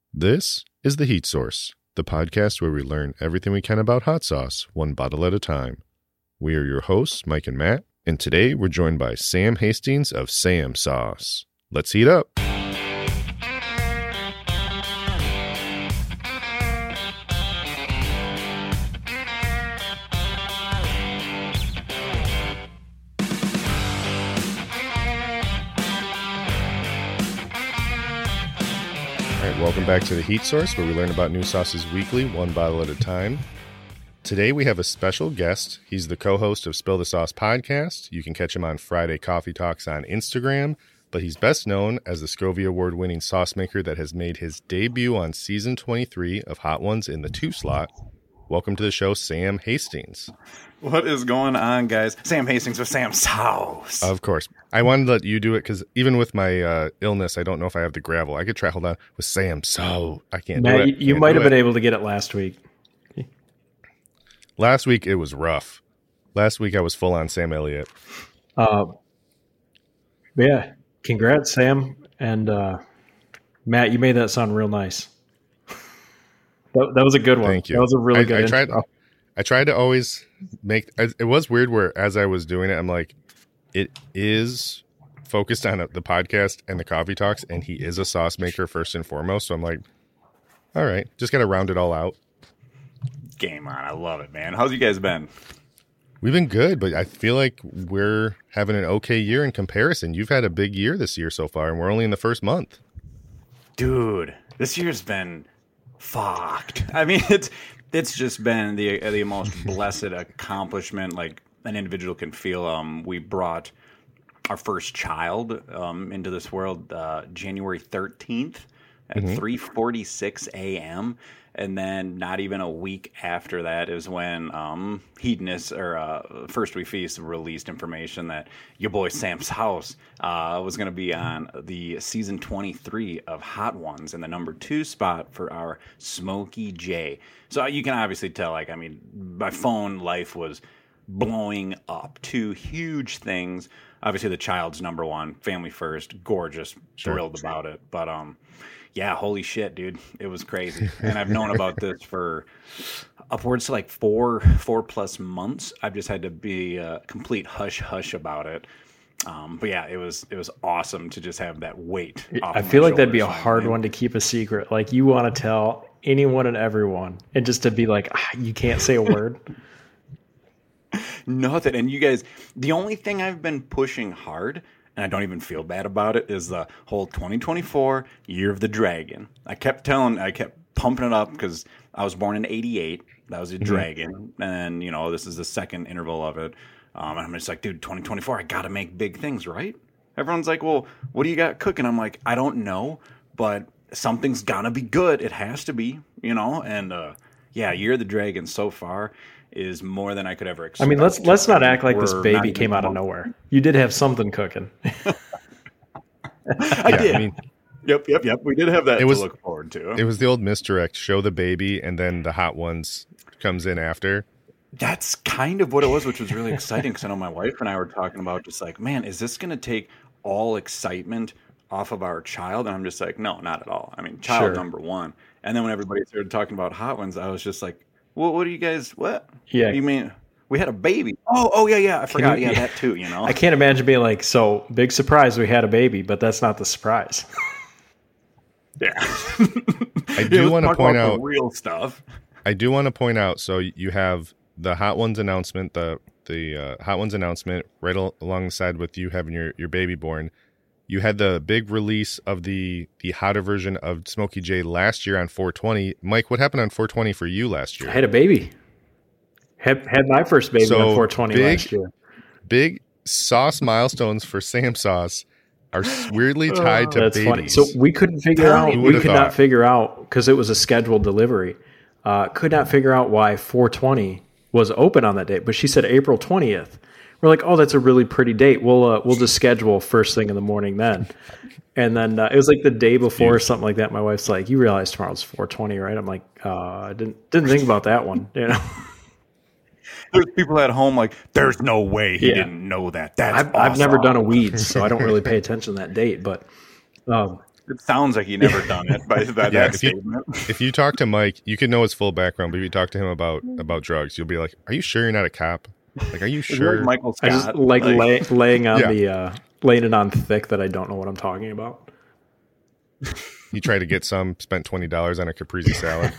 This is The Heat Source, the podcast where we learn everything we can about hot sauce, one bottle at a time. We are your hosts, Mike and Matt, and today we're joined by Sam Hastings of Sam Sauce. Let's heat up. Welcome back to The Heat Source, where we learn about new sauces weekly, one bottle at a time. Today we have a special guest. He's the co-host of Spill the Sauce podcast. You can catch him on Friday Coffee Talks on Instagram, but he's best known as the Scovie Award-winning sauce maker that has made his debut on season 23 of Hot Ones in the 2 slot. Welcome to the show, Sam Hastings. What is going on, guys? Sam Hastings with Sam Sauce. Of course. I wanted to let you do it because even with my illness, I don't know if I have the gravel. I could try, hold on, with Sam Sauce. I can't do it. You might have been able to get it last week. Last week, it was rough. Last week, I was full on Sam Elliott. Yeah. Congrats, Sam. And Matt, you made that sound real nice. That was a good one. Thank you. That was a really good intro. I tried to always make it was weird where as I was doing it, I'm like, it is focused on the podcast and the coffee talks, and he is a sauce maker first and foremost. So I'm like, all right, just got to round it all out. Game on. I love it, man. How's you guys been? We've been good, but I feel like we're having an okay year in comparison. You've had a big year this year so far, and we're only in the first month. Dude, this year's been fucked. I mean, it's just been the most blessed accomplishment like an individual can feel. We brought our first child into this world January 13th at 3:46 a.m. And then not even a week after that is when Hedonist or First We Feast released information that your boy Sam's House was going to be on the season 23 of Hot Ones in the number 2 spot for our Smokey J. So you can obviously tell, like, I mean, my phone life was blowing up. 2 huge things. Obviously, the child's number 1, family first, gorgeous, thrilled about it. But yeah, holy shit, dude. It was crazy. And I've known about this for upwards to like 4 plus months. I've just had to be a complete hush about it. But yeah, it was awesome to just have that weight off I feel like that'd be a hard one to keep a secret. Like, you want to tell anyone and everyone, and just to be like, you can't say a word. Nothing. And you guys, the only thing I've been pushing hard, and I don't even feel bad about it, is the whole 2024 Year of the Dragon. I kept pumping it up because I was born in 88. That was a dragon. And, you know, this is the second interval of it. And I'm just like, dude, 2024, I got to make big things, right? Everyone's like, well, what do you got cooking? I'm like, I don't know, but something's got to be good. It has to be, you know? And, yeah, Year of the Dragon so far is more than I could ever expect. I mean, let's not act like this baby came out of nowhere. You did have something cooking. I did. I mean, yep. We did have that to look forward to. It was the old misdirect. Show the baby, and then the Hot Ones comes in after. That's kind of what it was, which was really exciting because I know my wife and I were talking about just like, man, is this going to take all excitement off of our child? And I'm just like, no, not at all. I mean, child number 1. And then when everybody started talking about Hot Ones, I was just like, well, what do you guys, what? Yeah. What do you mean? We had a baby. Oh, yeah. I forgot. Yeah, that too, you know? I can't imagine being like, so big surprise, we had a baby, but that's not the surprise. Yeah. I do want to point out the real stuff. I do want to point out, so you have the Hot Ones announcement, the Hot Ones announcement right alongside with you having your baby born. You had the big release of the hotter version of Smokey J last year on 420. Mike, what happened on 420 for you last year? I had a baby. Had my first baby on 420 last year. Big sauce milestones for Sam Sauce are weirdly tied to babies. Funny. So we couldn't figure out. We could not figure out because it was a scheduled delivery. Could not figure out why 420 was open on that date. But she said April 20th. We're like, oh, that's a really pretty date. We'll just schedule first thing in the morning then. And then it was like the day before or something like that. My wife's like, you realize tomorrow's 420, right? I'm like, I didn't think about that one. You know. There's people at home like, there's no way he didn't know that. That's I've never done a weeds, so I don't really pay attention to that date. But It sounds like he never done it by that statement. If you talk to Mike, you can know his full background, but if you talk to him about drugs, you'll be like, "Are you sure you're not a cop? Like, are you sure?" Like Michael Scott, I just laying on laying it on thick that I don't know what I'm talking about. You try to get some, spent $20 on a caprese salad.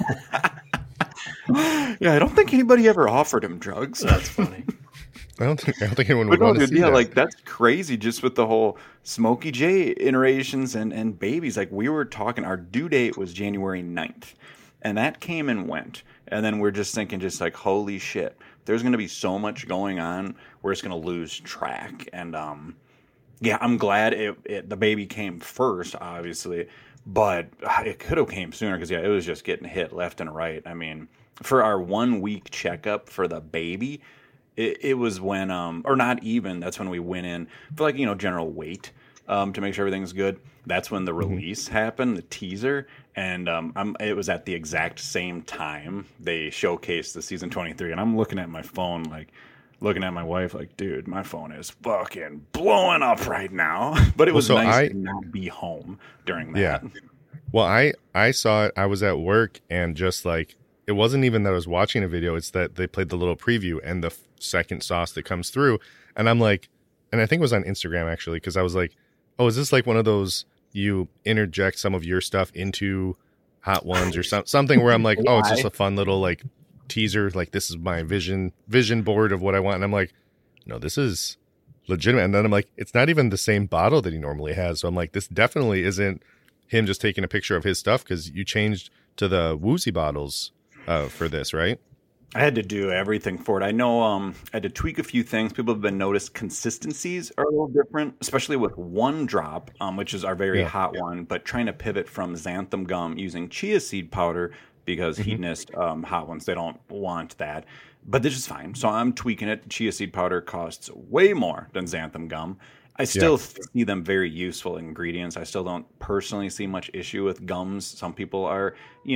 Yeah, I don't think anybody ever offered him drugs. That's funny. I don't think anyone would want to see that. Like that's crazy. Just with the whole Smokey J iterations and babies. Like we were talking, our due date was January 9th, and that came and went. And then we're just thinking, just like, holy shit, there's going to be so much going on. We're just going to lose track. And yeah, I'm glad the baby came first, obviously, but it could have came sooner because it was just getting hit left and right. I mean, for our 1 week checkup for the baby. It was when, or not even, that's when we went in for like, general weight to make sure everything's good. That's when the release happened, the teaser. And it was at the exact same time they showcased the season 23. And I'm looking at my phone, like looking at my wife, like, dude, my phone is fucking blowing up right now. But it was nice to not be home during that. Yeah. Well, I saw it. I was at work and just like, it wasn't even that I was watching a video. It's that they played the little preview and the second sauce that comes through. And I'm like, and I think it was on Instagram actually, because I was like, oh, is this like one of those you interject some of your stuff into Hot Ones or something where I'm like, oh, it's just a fun little like teaser. Like this is my vision board of what I want. And I'm like, no, this is legitimate. And then I'm like, it's not even the same bottle that he normally has. So I'm like, this definitely isn't him just taking a picture of his stuff because you changed to the Woozy bottles for this, right? I had to do everything for it. I know I had to tweak a few things. People have been noticed consistencies are a little different, especially with one drop, which is our very hot one, but trying to pivot from xanthan gum using chia seed powder because hedonist hot ones, they don't want that. But this is fine. So I'm tweaking it. Chia seed powder costs way more than xanthan gum. I still see them very useful ingredients. I still don't personally see much issue with gums. Some people are,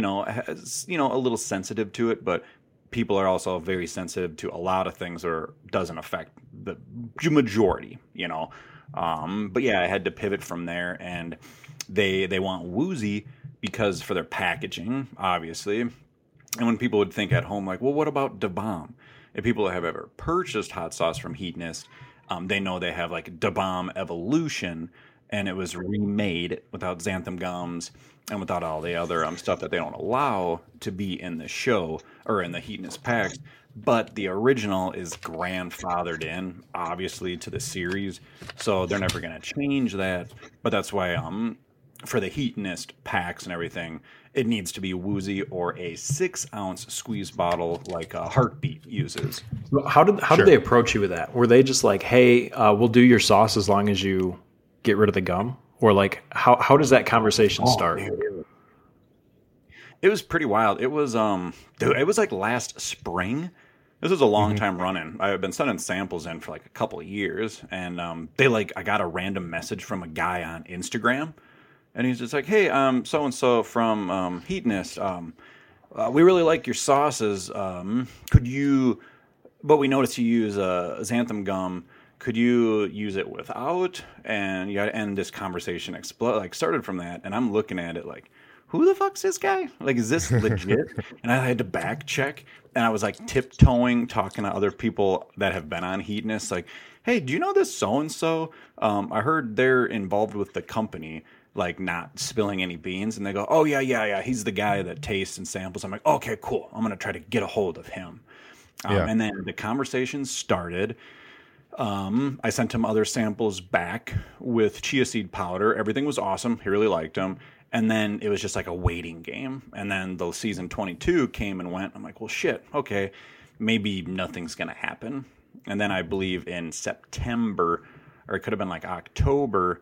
a little sensitive to it, but people are also very sensitive to a lot of things or doesn't affect the majority, But yeah, I had to pivot from there, and they want Woozy because for their packaging, obviously. And when people would think at home, like, well, what about Da Bomb? If people have ever purchased hot sauce from Hedonist, they know they have like Da Bomb Evolution, and it was remade without xanthan gums and without all the other stuff that they don't allow to be in the show or in the Hedonist packs. But the original is grandfathered in, obviously, to the series, so they're never going to change that. But that's why for the Hedonist packs and everything, it needs to be Woozy or a 6-ounce squeeze bottle like Heartbeat uses. How did they approach you with that? Were they just like, hey, we'll do your sauce as long as you get rid of the gum? Or like, how does that conversation start? It was pretty wild. It was it was like last spring. This was a long time running. I've been sending samples in for like a couple of years, and I got a random message from a guy on Instagram, and he's just like, "Hey, so and so from Hedonist. We really like your sauces. Could you? But we noticed you use xanthan gum. Could you use it without?" And this conversation started from that, and I'm looking at it like, who the fuck's this guy? Like, is this legit? And I had to back check, and I was like tiptoeing, talking to other people that have been on Hedonist, like, hey, do you know this so-and-so? I heard they're involved with the company, like not spilling any beans. And they go, oh, yeah. He's the guy that tastes and samples. I'm like, okay, cool. I'm going to try to get a hold of him. And then the conversation started. I sent him other samples back with chia seed powder. Everything was awesome. He really liked them. And then it was just like a waiting game. And then the season 22 came and went. I'm like, well, shit, okay, maybe nothing's going to happen. And then I believe in September, or it could have been like October,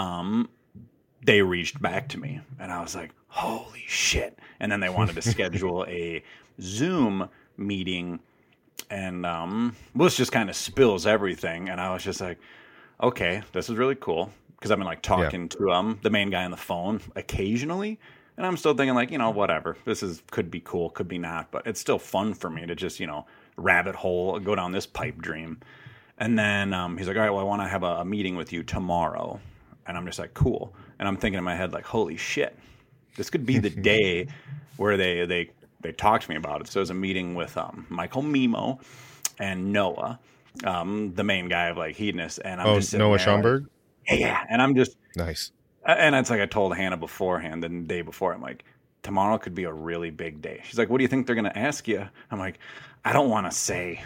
they reached back to me. And I was like, holy shit. And then they wanted to schedule a Zoom meeting. And this just kind of spills everything. And I was just like, okay, this is really cool. Because I've been like talking to the main guy on the phone occasionally, and I'm still thinking like, whatever. This could be cool, could be not, but it's still fun for me to just rabbit hole, go down this pipe dream. And then he's like, all right, well, I want to have a meeting with you tomorrow, and I'm just like, cool. And I'm thinking in my head, like, holy shit, this could be the day where they talked to me about it. So it was a meeting with Michael Mimo and Noah, the main guy of like Hedonist. And I'm just Noah Schomburg? Like, yeah. And I'm just nice. And it's like I told Hannah beforehand, the day before, I'm like, tomorrow could be a really big day. She's like, what do you think they're going to ask you? I'm like, I don't want to say.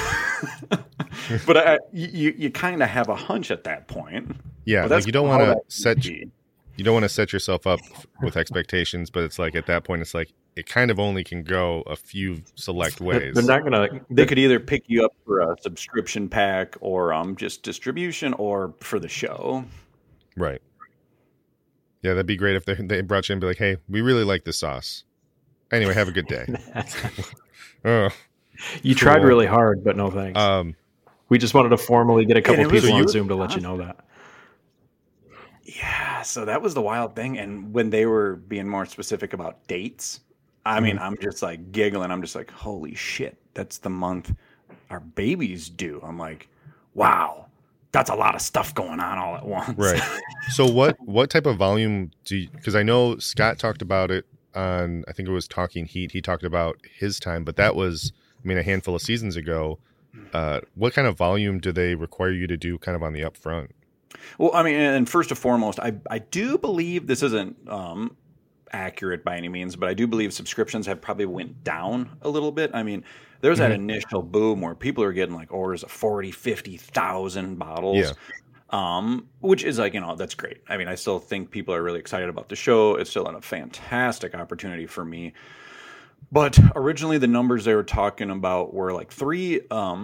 But you kind of have a hunch at that point. Yeah, like you don't want to set yourself up with expectations, but it's like at that point, it's like it kind of only can go a few select ways. They're not gonna. They could either pick you up for a subscription pack, or just distribution, or for the show. Right. Yeah, that'd be great if they brought you in and be like, "Hey, we really like this sauce. Anyway, have a good day." You tried really hard, but no thanks. We just wanted to formally get a couple people on Zoom to let you know that. Yeah, so that was the wild thing. And when they were being more specific about dates, I mean, I'm just like giggling. I'm just like, holy shit, that's the month our babies due. I'm like, wow, that's a lot of stuff going on all at once. Right. So what type of volume do you, because I know Scott talked about it on, I think it was Talking Heat. He talked about his time, but that was, I mean, a handful of seasons ago. What kind of volume do they require you to do kind of on the upfront? Well, I mean, and first and foremost, I do believe this isn't accurate by any means, but I do believe subscriptions have probably went down a little bit. I mean, there was that initial boom where people are getting like orders of 40, 50,000 bottles, which is like, that's great. I mean, I still think people are really excited about the show. It's still a fantastic opportunity for me. But originally the numbers they were talking about were like 3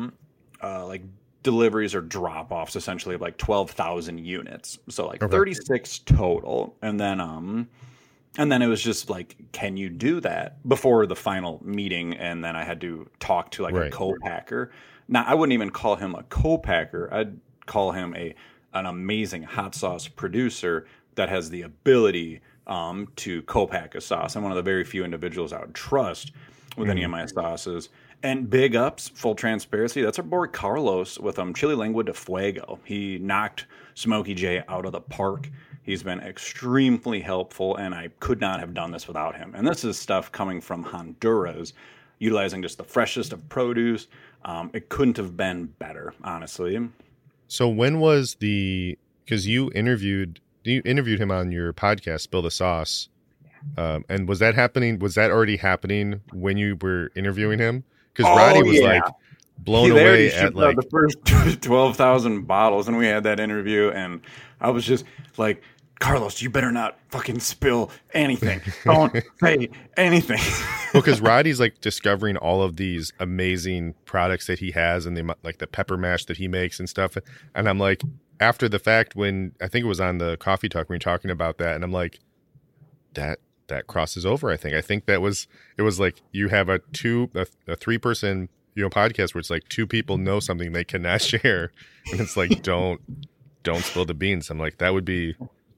like deliveries or drop-offs essentially of like 12,000 units. So like 36 total. And then it was just like, can you do that before the final meeting? And then I had to talk to like a co-packer. Now I wouldn't even call him a co-packer. I'd call him an amazing hot sauce producer that has the ability to co-pack a sauce. I'm one of the very few individuals I would trust with any of my sauces. And big ups, full transparency, that's our boy Carlos with Chile Lengua de Fuego. He knocked Smokey J out of the park. He's been extremely helpful, and I could not have done this without him. And this is stuff coming from Honduras, utilizing just the freshest of produce. It couldn't have been better, honestly. So when was because you interviewed him on your podcast, Spill the Sauce, and was that already happening when you were interviewing him? Because Roddy was like blown away at like the first 12,000 bottles, and we had that interview, and I was just like, Carlos, you better not fucking spill anything. Don't say anything. Well, because Roddy's like discovering all of these amazing products that he has, and the pepper mash that he makes and stuff. And I'm like, after the fact, when I think it was on the Coffee Talk when you're talking about that, and I'm like, that crosses over. I think it was like you have a 3-person podcast where it's like 2 people know something they cannot share, and it's like don't spill the beans. I'm like, that'd be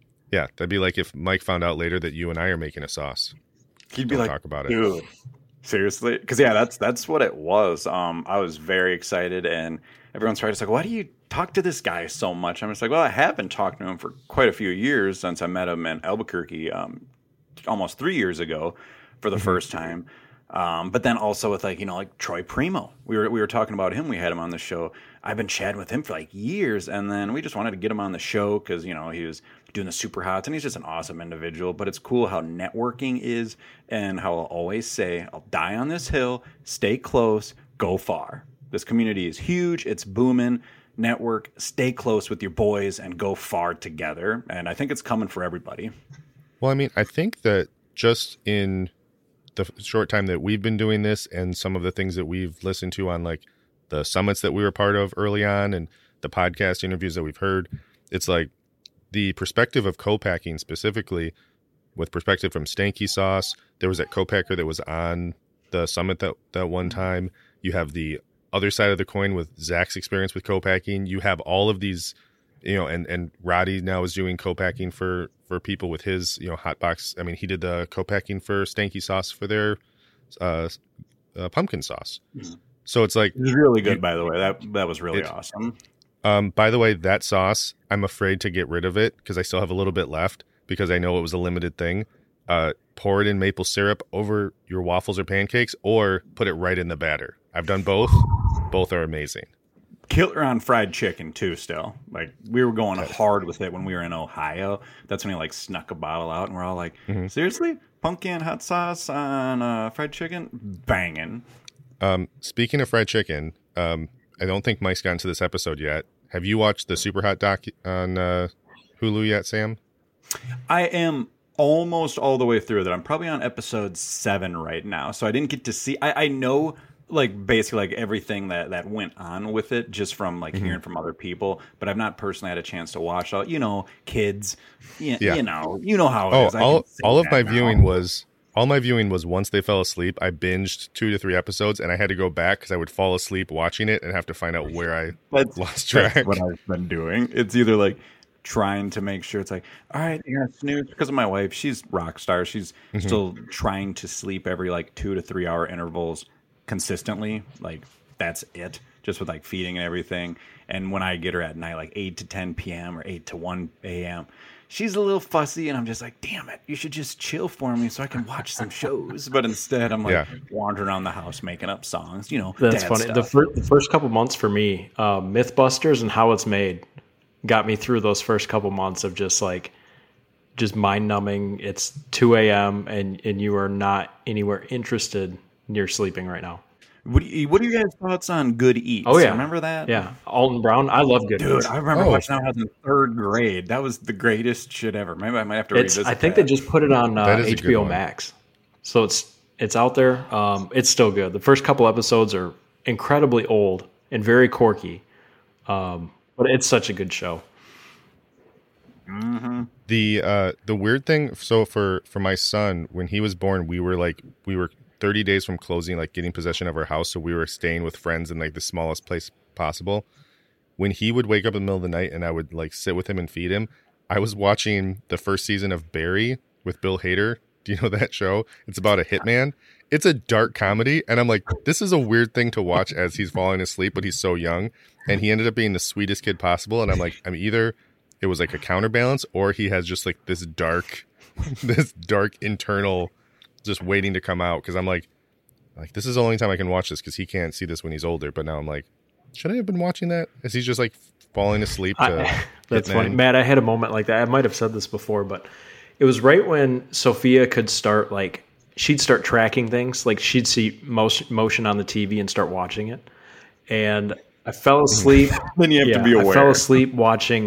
like if Mike found out later that you and I are making a sauce. He'd be like, talk about it, dude. Seriously, because that's what it was. I was very excited, and everyone's trying to say, why do you talk to this guy so much? I'm just like, well, I have been talking to him for quite a few years since I met him in Albuquerque almost 3 years ago for the first time. But then also with like Troy Primo, we were talking about him. We had him on the show. I've been chatting with him for like years, and then we just wanted to get him on the show because he was doing the super hots, and he's just an awesome individual. But it's cool how networking is, and how I'll always say, I'll die on this hill, stay close, go far. This community is huge. It's booming. Network, stay close with your boys, and go far together. And I think it's coming for everybody. Well, I mean, I think that just in the short time that we've been doing this, and some of the things that we've listened to on like the summits that we were part of early on, and the podcast interviews that we've heard, it's like the perspective of co-packing, specifically with perspective from Stanky Sauce. There was that co-packer that was on the summit that one time. You have the other side of the coin with Zach's experience with co-packing. You have all of these, and Roddy now is doing co-packing for people with his, hot box. I mean, he did the co-packing for Stanky Sauce for their pumpkin sauce. Mm-hmm. So it's like, it was really good, by the way. That was really awesome. By the way, that sauce, I'm afraid to get rid of it because I still have a little bit left. because I know it was a limited thing. Pour it in maple syrup over your waffles or pancakes, or put it right in the batter. I've done both. Both are amazing. Killer on fried chicken too. Still, like we were going hard with it when we were in Ohio. That's when he like snuck a bottle out, and we're all like, "Seriously, pumpkin hot sauce on fried chicken, banging." Speaking of fried chicken, I don't think Mike's gotten to this episode yet. Have you watched the Super Hot doc on Hulu yet, Sam? I am almost all the way through that. I'm probably on episode 7 right now, so I didn't get to see. I know like basically like everything that went on with it just from like hearing from other people, but I've not personally had a chance to watch all. You know, kids. You know how it is. All of my viewing was once they fell asleep. I binged 2 to 3 episodes, and I had to go back because I would fall asleep watching it and have to find out where I lost track. That's what I've been doing. It's either like trying to make sure it's like, all right, you're gonna snooze, because of my wife. She's rock star. She's still trying to sleep every like 2 to 3 hour intervals consistently. Like that's it, just with like feeding and everything. And when I get her at night, like 8 to 10 p.m. or 8 to 1 a.m., she's a little fussy, and I'm just like, damn it, you should just chill for me so I can watch some shows. But instead, I'm like wandering around the house making up songs. You know, that's funny. The first couple months for me, Mythbusters and How It's Made got me through those first couple months of just mind numbing. It's 2 a.m. and you are not anywhere interested. You're sleeping right now. What are you guys' thoughts on Good Eats? Oh yeah, remember that? Yeah, Alton Brown. I love Good Eats. Dude, I remember watching that when I was in 3rd grade. That was the greatest shit ever. Maybe I might have to revisit. I think they just put it on HBO Max, so it's out there. It's still good. The first couple episodes are incredibly old and very quirky, but it's such a good show. The weird thing. So for my son, when he was born, we were 30 days from closing, like getting possession of our house. So we were staying with friends in like the smallest place possible. When he would wake up in the middle of the night and I would like sit with him and feed him, I was watching the first season of Barry with Bill Hader. Do you know that show? It's about a hitman. It's a dark comedy. And I'm like, this is a weird thing to watch as he's falling asleep, but he's so young. And he ended up being the sweetest kid possible. And I'm like, either it was like a counterbalance, or he has just like this dark internal just waiting to come out, because I'm like this is the only time I can watch this because he can't see this when he's older. But now I'm like, should I have been watching that? Is he just like falling asleep? That's funny, Matt. I had a moment like that. I might have said this before, but it was right when Sophia could start she'd start tracking things. Like she'd see motion on the TV and start watching it. And I fell asleep. Then you have to be aware. I fell asleep watching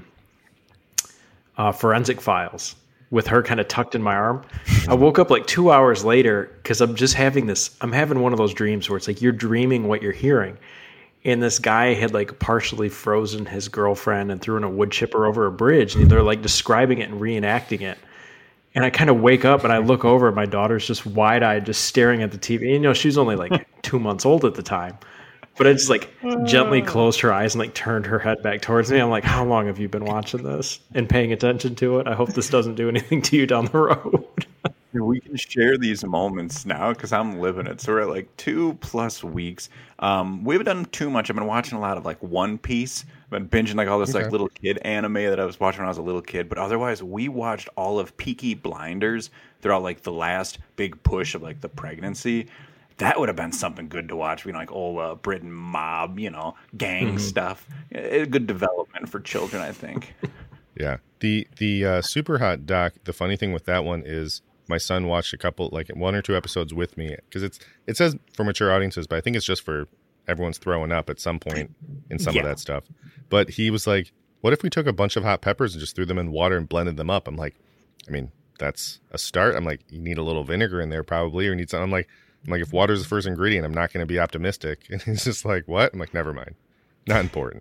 Forensic Files with her kind of tucked in my arm. I woke up like 2 hours later because I'm having one of those dreams where it's like you're dreaming what you're hearing. And this guy had like partially frozen his girlfriend and threw in a wood chipper over a bridge. And they're like describing it and reenacting it. And I kind of wake up and I look over and my daughter's just wide-eyed, just staring at the TV. And, she was only like 2 months old at the time. But I just like gently closed her eyes and like turned her head back towards me. I'm like, how long have you been watching this and paying attention to it? I hope this doesn't do anything to you down the road. We can share these moments now because I'm living it. So we're at like 2+ weeks. We haven't done too much. I've been watching a lot of like One Piece. I've been binging like all this like little kid anime that I was watching when I was a little kid. But otherwise, we watched all of Peaky Blinders throughout like the last big push of like the pregnancy. That would have been something good to watch. Like old Britain mob, gang stuff. A good development for children, I think. Yeah. The Super Hot doc, the funny thing with that one is my son watched a couple, like 1 or 2 episodes with me, because it says for mature audiences, but I think it's just for everyone's throwing up at some point in some of that stuff. But he was like, what if we took a bunch of hot peppers and just threw them in water and blended them up? I'm like, that's a start. I'm like, you need a little vinegar in there probably, or need something. I'm like, if water's the first ingredient, I'm not going to be optimistic. And he's just like, what? I'm like, never mind. Not important.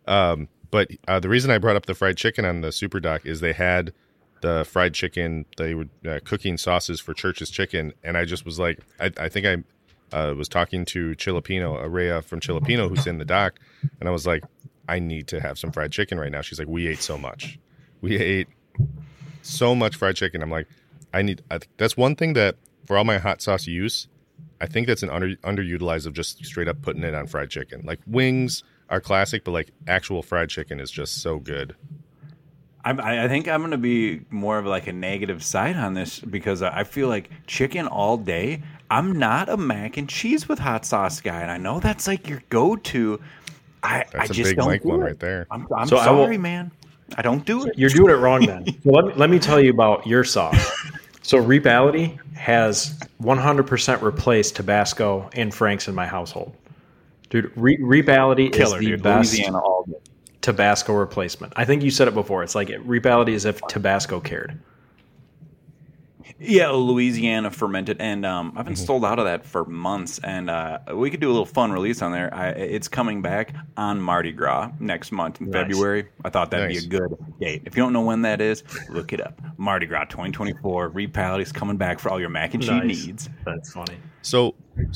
But the reason I brought up the fried chicken on the Super Doc is they had the fried chicken. They were cooking sauces for Church's Chicken. And I just was like, I think I was talking to Chilipino, Araya from Chilipino, who's in the doc. And I was like, I need to have some fried chicken right now. She's like, we ate so much. We ate so much fried chicken. I'm like, that's one thing that for all my hot sauce use, I think that's an underutilized of just straight up putting it on fried chicken. Like wings are classic, but like actual fried chicken is just so good. I think I'm going to be more of like a negative side on this because I feel like chicken all day. I'm not a mac and cheese with hot sauce guy, and I know that's like your go-to. That's I a just big don't Mike do one it. right there. I'm so sorry, man. I don't do it. You're doing it wrong then. So let me tell you about your sauce. So Reapality has 100% replaced Tabasco and Frank's in my household. Dude, Reapality is the best Louisiana all day. Tabasco replacement. I think you said it before. It's like Reapality is if Tabasco cared. Yeah, Louisiana fermented, and I've been sold out of that for months. And we could do a little fun release on there. It's coming back on Mardi Gras next month in February. I thought that'd be a good date. If you don't know when that is, look it up. Mardi Gras 2024. Reapality's coming back for all your mac and cheese needs. That's funny. So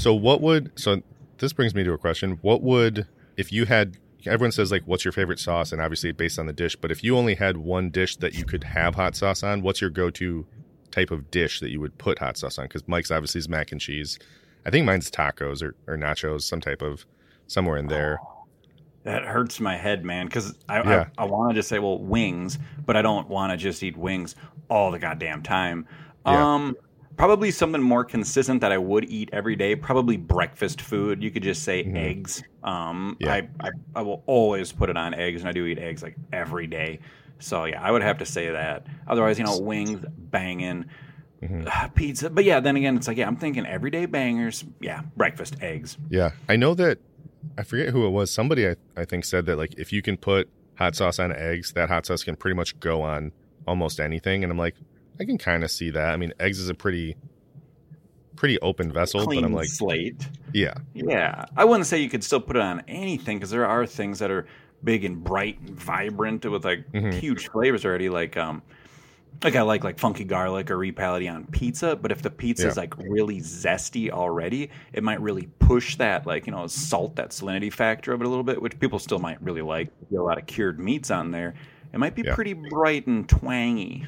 this brings me to a question. What would, if you had, everyone says like, what's your favorite sauce? And obviously based on the dish, but if you only had one dish that you could have hot sauce on, what's your go-to type of dish that you would put hot sauce on? Because Mike's obviously is mac and cheese. I think mine's tacos or nachos, some type of somewhere in there. That hurts my head, man, because I want to just say, well, wings, but I don't want to just eat wings all the goddamn time. Yeah. Probably something more consistent that I would eat every day. Probably breakfast food. You could just say eggs. I will always put it on eggs, and I do eat eggs like every day. So yeah, I would have to say that. Otherwise, wings, banging, pizza. But yeah, then again, it's like I'm thinking everyday bangers. Yeah, breakfast, eggs. Yeah, I know that. I forget who it was. Somebody I think said that like if you can put hot sauce on eggs, that hot sauce can pretty much go on almost anything. And I'm like, I can kind of see that. I mean, eggs is a pretty open vessel, clean but I'm like slate. Yeah. I wouldn't say you could still put it on anything because there are things that are big and bright and vibrant with like huge flavors already. Like I like funky garlic or Reapality on pizza, but if the pizza is like really zesty already, it might really push that salt, that salinity factor of it a little bit, which people still might really like. You get a lot of cured meats on there. It might be pretty bright and twangy.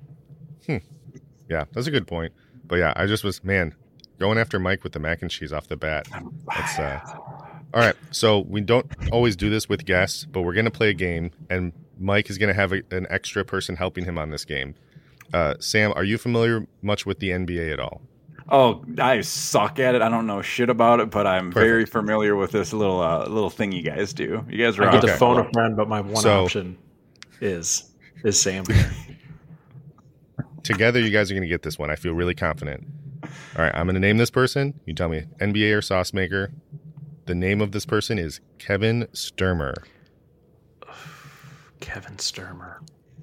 Yeah, that's a good point. But yeah, I just was, going after Mike with the mac and cheese off the bat. That's all right. So we don't always do this with guests, but we're going to play a game, and Mike is going to have an extra person helping him on this game. Sam, are you familiar much with the NBA at all? Oh, I suck at it. I don't know shit about it, but I'm very familiar with this little thing you guys do. You guys are I get to phone a friend, but my one option is Sam. Together, you guys are going to get this one. I feel really confident. All right, I'm going to name this person. You tell me NBA or sauce maker. The name of this person is Kevin Sturmer. Kevin Sturmer.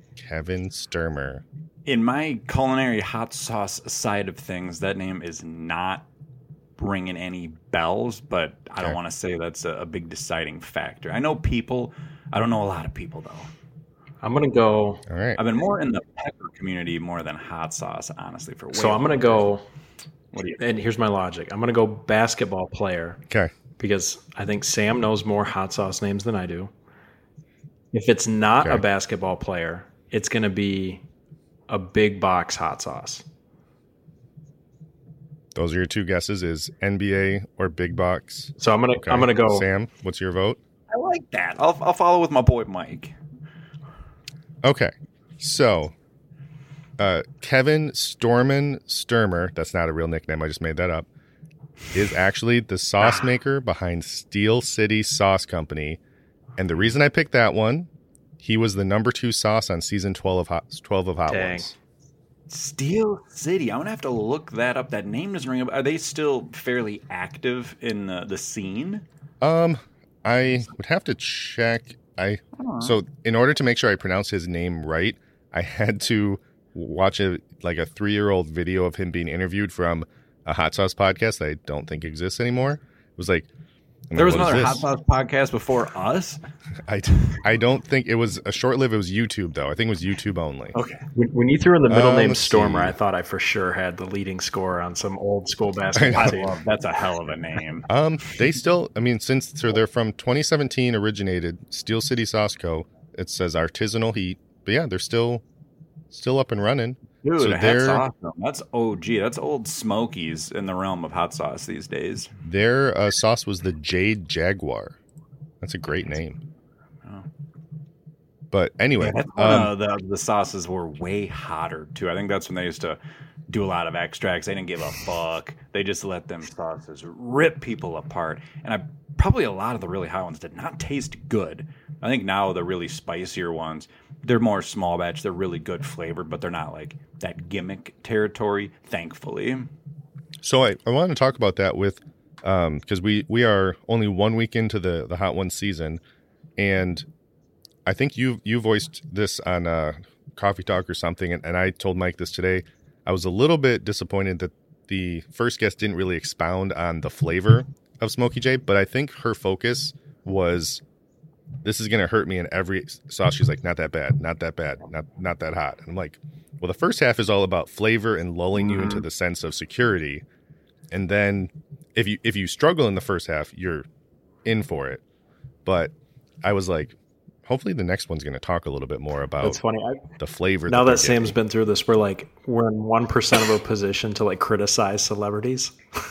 In my culinary hot sauce side of things, that name is not ringing any bells, but I don't want to say that's a big deciding factor. I know people. I don't know a lot of people, though. I'm going to go. All right. I've been more in the pepper community more than hot sauce, honestly. So I'm going to go. And here's my logic. I'm going to go basketball player. Okay. Because I think Sam knows more hot sauce names than I do. If it's not a basketball player, it's going to be a big box hot sauce. Those are your two guesses: is NBA or big box. So I'm gonna go. Sam, what's your vote? I like that. I'll follow with my boy Mike. Okay, so Kevin Sturmer, that's not a real nickname, I just made that up, is actually the sauce maker behind Steel City Sauce Company. And the reason I picked that one, he was the #2 sauce on season 12 of Hot Ones. Steel City. I'm going to have to look that up. That name doesn't ring up. Are they still fairly active in the scene? I would have to check. So in order to make sure I pronounce his name right, I had to watch a 3-year-old video of him being interviewed from a hot sauce podcast that I don't think exists anymore. It was like, there was another hot sauce podcast before us. I don't think it was a short-lived. It was YouTube though. I think it was YouTube only. Okay. When you threw in the middle name Stormer, I thought I for sure had the leading score on some old school basketball team. That's a hell of a name. They still, they're from 2017 originated Steel City Sauce Co. It says artisanal heat, but yeah, they're still up and running. Dude, so hats off. That's OG. That's old Smokies in the realm of hot sauce these days. Their sauce was the Jade Jaguar. That's a great name. But anyway, the sauces were way hotter too. I think that's when they used to do a lot of extracts. They didn't give a fuck. They just let them sauces rip people apart. And probably a lot of the really hot ones did not taste good. I think now the really spicier ones, they're more small batch. They're really good flavored, but they're not like that gimmick territory, thankfully. So I want to talk about that with because we are only 1 week into the Hot Ones season, and I think you voiced this on Coffee Talk or something, and I told Mike this today. I was a little bit disappointed that the first guest didn't really expound on the flavor of Smokey J, but I think her focus was, this is going to hurt me in every sauce. She's like, not that bad, not that bad, not that hot. And I'm like, well, the first half is all about flavor and lulling you into the sense of security. And then if you struggle in the first half, you're in for it. But I was like, hopefully the next one's going to talk a little bit more about That's funny. The flavor. Now that Sam's been through this, we're in 1% of a position to like criticize celebrities.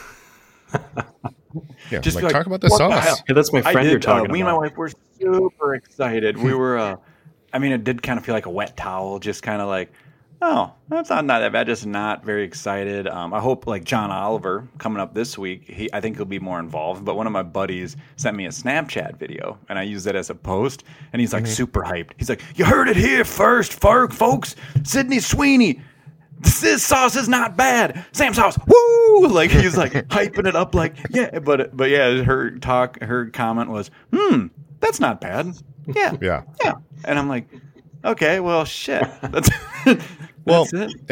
Yeah, just like, talk about the sauce. Yeah, that's my friend you're talking about. Me and my wife were super excited. We were, it did kind of feel like a wet towel, just kind of like, oh, that's not that bad. Just not very excited. I hope like John Oliver coming up this week. I think he'll be more involved. But one of my buddies sent me a Snapchat video, and I used it as a post. And he's like super hyped. He's like, "You heard it here first, folks. Sydney Sweeney. This sauce is not bad. Sam's sauce, woo!" Like he's like hyping it up, like yeah. But yeah, her comment was, that's not bad. Yeah. And I'm like, okay, well, shit. That's well, that's it.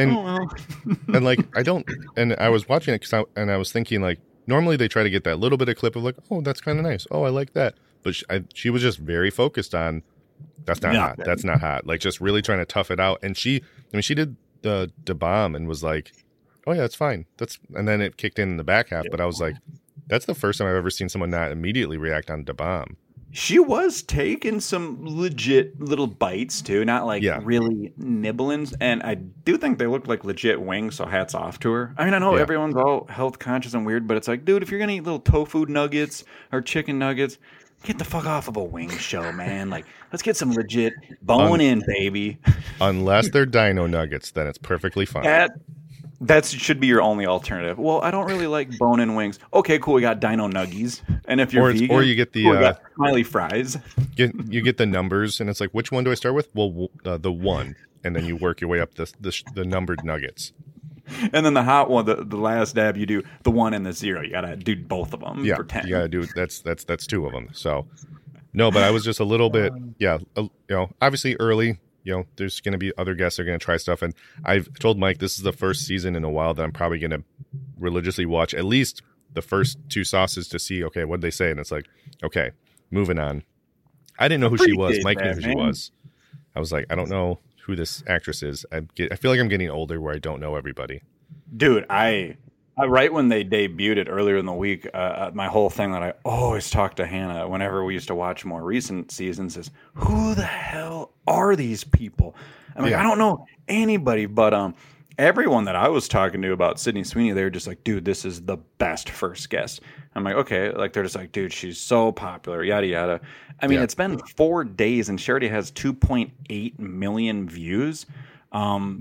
And like I was watching it and I was thinking like normally they try to get that little bit of clip of like, oh, that's kind of nice. Oh, I like that. But she was just very focused on that's not hot. That's not hot. Like just really trying to tough it out. And she did the bomb and was like, oh yeah, it's fine. And then it kicked in the back half. But I was like, that's the first time I've ever seen someone not immediately react on the bomb. She was taking some legit little bites too, not like really nibbling. And I do think they looked like legit wings, so hats off to her. I mean, I know everyone's all health conscious and weird, but it's like, dude, if you're gonna eat little tofu nuggets or chicken nuggets, get the fuck off of a wing show, man. Like, let's get some legit bone in, baby. Unless they're dino nuggets, then it's perfectly fine. That should be your only alternative. Well, I don't really like bone-in wings. Okay, cool. We got dino nuggies, and if you're vegan, or you get the smiley fries. You get the numbers, and it's like, which one do I start with? Well, the one, and then you work your way up the numbered nuggets. And then the hot one, the last dab, you do the 1 and the 0. You gotta do both of them. Yeah, for 10. You gotta do that's 2 of them. So no, but I was just a little bit, obviously early. There's going to be other guests that are going to try stuff. And I've told Mike this is the first season in a while that I'm probably going to religiously watch at least the first 2 sauces to see, okay, what did they say? And it's like, okay, moving on. I didn't know who she was. Mike knew who she was. I was like, I don't know who this actress is. I feel like I'm getting older where I don't know everybody. Dude, I right when they debuted it earlier in the week, my whole thing that I always talk to Hannah whenever we used to watch more recent seasons is, who the hell are these people? I'm like, I don't know anybody, but everyone that I was talking to about Sydney Sweeney, they were just like, dude, this is the best first guest. I'm like, okay, like they're just like, dude, she's so popular, yada yada. I mean, it's been 4 days and she already has 2.8 million views. I'm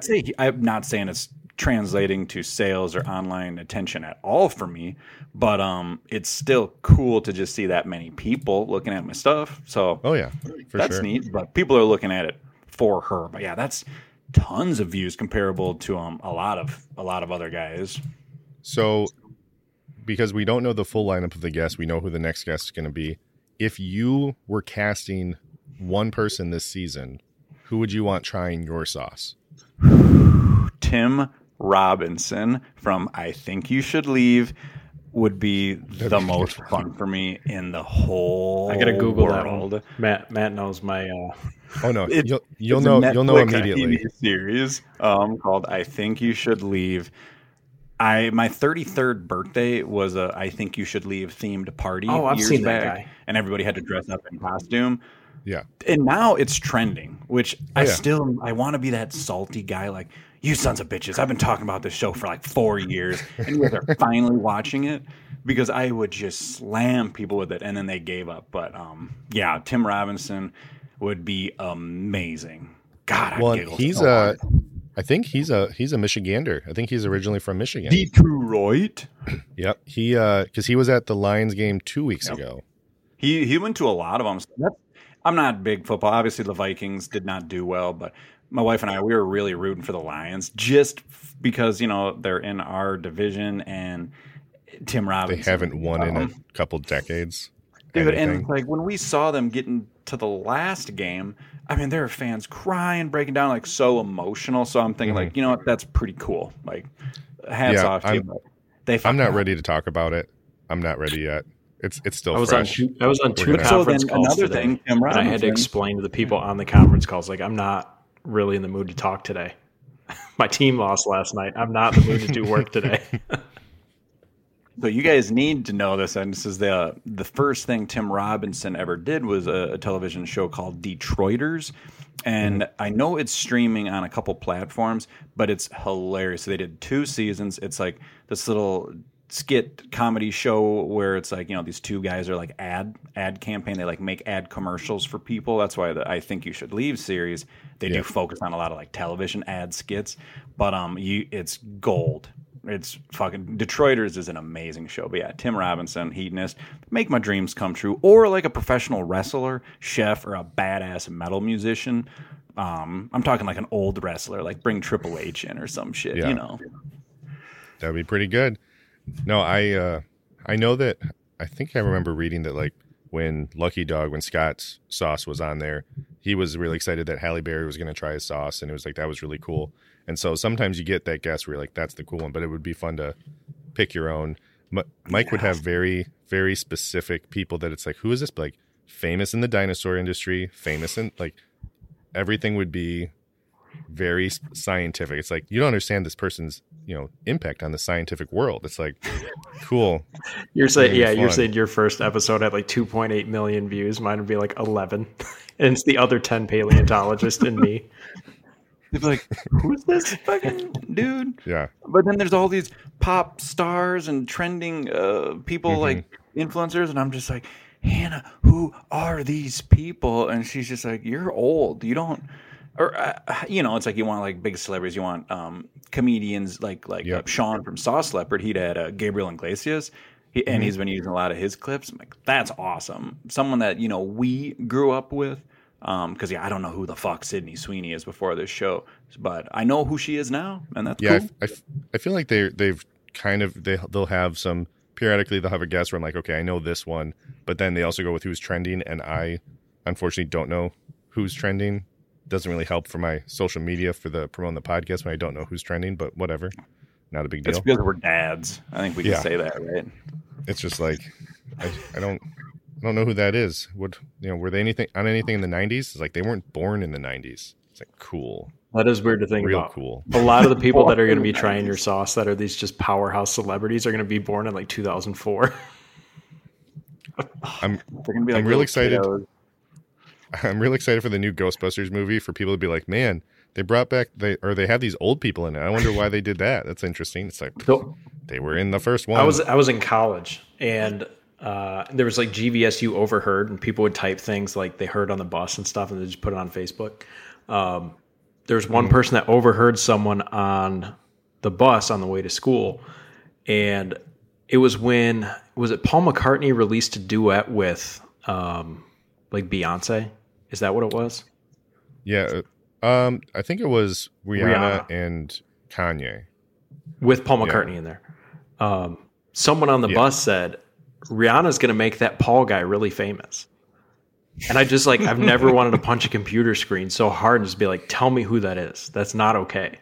not saying it's translating to sales or online attention at all for me, but it's still cool to just see that many people looking at my stuff. So that's neat. But people are looking at it for her. But yeah, that's tons of views comparable to a lot of other guys. So because we don't know the full lineup of the guests, we know who the next guest is going to be. If you were casting one person this season, who would you want trying your sauce? Tim Robinson from I Think You Should Leave would be the most fun for me in the whole I gotta Google world. That one. Matt knows my oh no, you'll know immediately. TV series called I Think You Should Leave. My 33rd birthday was a I Think You Should Leave themed party I've years seen back, that guy. And everybody had to dress up in costume. Yeah. And now it's trending, which I want to be that salty guy like, you sons of bitches, I've been talking about this show for like 4 years and you guys are finally watching it, because I would just slam people with it and then they gave up. But Tim Robinson would be amazing. God, well, I'd giggle so hard. I think he's a Michigander. I think he's originally from Michigan. Detroit. Yep. He because he was at the Lions game 2 weeks ago. He went to a lot of them. So I'm not big football. Obviously, the Vikings did not do well, but my wife and I, we were really rooting for the Lions just because, you know, they're in our division and Tim Robinson. They haven't won in a couple decades. Dude, and like when we saw them getting to the last game, I mean, there were fans crying, breaking down, like so emotional. So I'm thinking, like, you know what, that's pretty cool. Like, hats off to you. I'm not ready to talk about it. I'm not ready yet. It's still fresh. I was on two conference calls today, Tim and I had to explain to the people on the conference calls, like, I'm not really in the mood to talk today. My team lost last night. I'm not in the mood to do work today. So you guys need to know this, and this is the first thing Tim Robinson ever did was a television show called Detroiters, and I know it's streaming on a couple platforms, but it's hilarious. So they did 2 seasons. It's like this little skit comedy show where it's like, you know, these 2 guys are like ad campaign. They like make ad commercials for people. That's why I Think You Should Leave series, they do focus on a lot of like television ad skits, but it's gold. It's fucking Detroiters is an amazing show. But yeah, Tim Robinson, hedonist, make my dreams come true. Or like a professional wrestler, chef, or a badass metal musician. I'm talking like an old wrestler, like bring Triple H in or some shit, you know. That'd be pretty good. No, I know that I think I remember reading that like when Lucky Dog, when Scott's sauce was on there, he was really excited that Halle Berry was going to try his sauce, and it was like that was really cool. And so sometimes you get that guess where you're like, that's the cool one, but it would be fun to pick your own. Mike would have very, very specific people that it's like, who is this? Like famous in the dinosaur industry, famous in like everything would be very scientific. It's like, you don't understand this person's, you know, impact on the scientific world. It's like, cool. You're saying, you're saying your first episode had like 2.8 million views. Mine would be like 11. And it's the other 10 paleontologists and me. They'd be like, who's this fucking dude? Yeah. But then there's all these pop stars and trending people like influencers. And I'm just like, Hannah, who are these people? And she's just like, you're old. You don't, or, you know, it's like you want like big celebrities. You want comedians like Sean from Sauce Leopard. He'd had Gabriel Iglesias. And he's been using a lot of his clips. I'm like, that's awesome. Someone that, you know, we grew up with. Because I don't know who the fuck Sydney Sweeney is before this show, but I know who she is now, and that's cool. I feel like they've kind of they'll have some periodically they'll have a guest where I'm like, okay, I know this one, but then they also go with who's trending, and I unfortunately don't know who's trending. Doesn't really help for my social media for promoting the podcast when I don't know who's trending, but whatever, not a big deal. It's because we're dads. I think we can say that, right? It's just like I don't know who that is. Would were they anything in the 90s? It's like they weren't born in the 90s. It's like cool. That is weird to think Real about. Cool. A lot of the people that are going to be trying your sauce that are these just powerhouse celebrities are going to be born in like 2004. I'm really excited. I'm really excited for the new Ghostbusters movie for people to be like, man, they brought back they have these old people in it. I wonder why they did that. That's interesting. It's like they were in the first one. I was in college and there was like GVSU overheard, and people would type things like they heard on the bus and stuff, and they just put it on Facebook. There's one person that overheard someone on the bus on the way to school, and it was when Paul McCartney released a duet with like Beyonce? Is that what it was? Yeah, I think it was Rihanna and Kanye with Paul McCartney in there. Someone on the bus said, Rihanna's going to make that Paul guy really famous. And I just I've never wanted to punch a computer screen so hard and just be like, tell me who that is. That's not okay.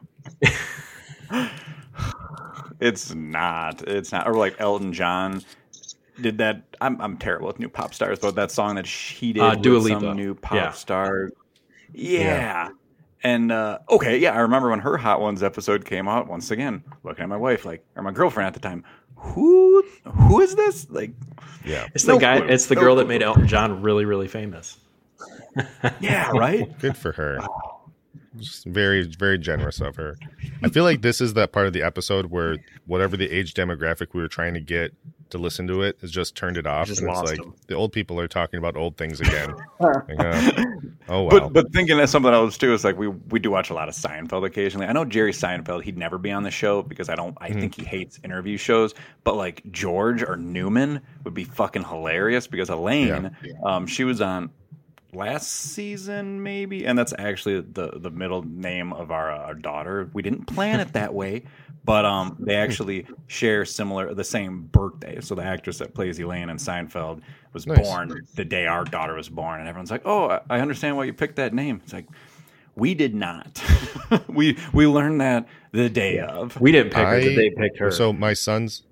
It's not. Or like Elton John did that. I'm terrible with new pop stars, but that song that he did with some new pop star. Yeah. And I remember when her Hot Ones episode came out. Once again, looking at my wife, or my girlfriend at the time, who is this? It's the guy. It's the girl that made Elton John really, really famous. Yeah, right. Good for her. Just very, very generous of her. I feel like this is that part of the episode where whatever the age demographic we were trying to get to listen to it has just turned it off. Just and it's like him. the old people are talking about old things again. Like, oh wow. But thinking of something else too is like we do watch a lot of Seinfeld occasionally. I know Jerry Seinfeld, he'd never be on the show because I think he hates interview shows. But like George or Newman would be fucking hilarious because Elaine, she was on last season maybe, and that's actually the middle name of our daughter. We didn't plan it that way. But they actually share the same birthday. So the actress that plays Elaine in Seinfeld was born the day our daughter was born. And everyone's like, oh, I understand why you picked that name. It's like, we did not. we learned that the day of. We didn't pick her. They picked her. So my son's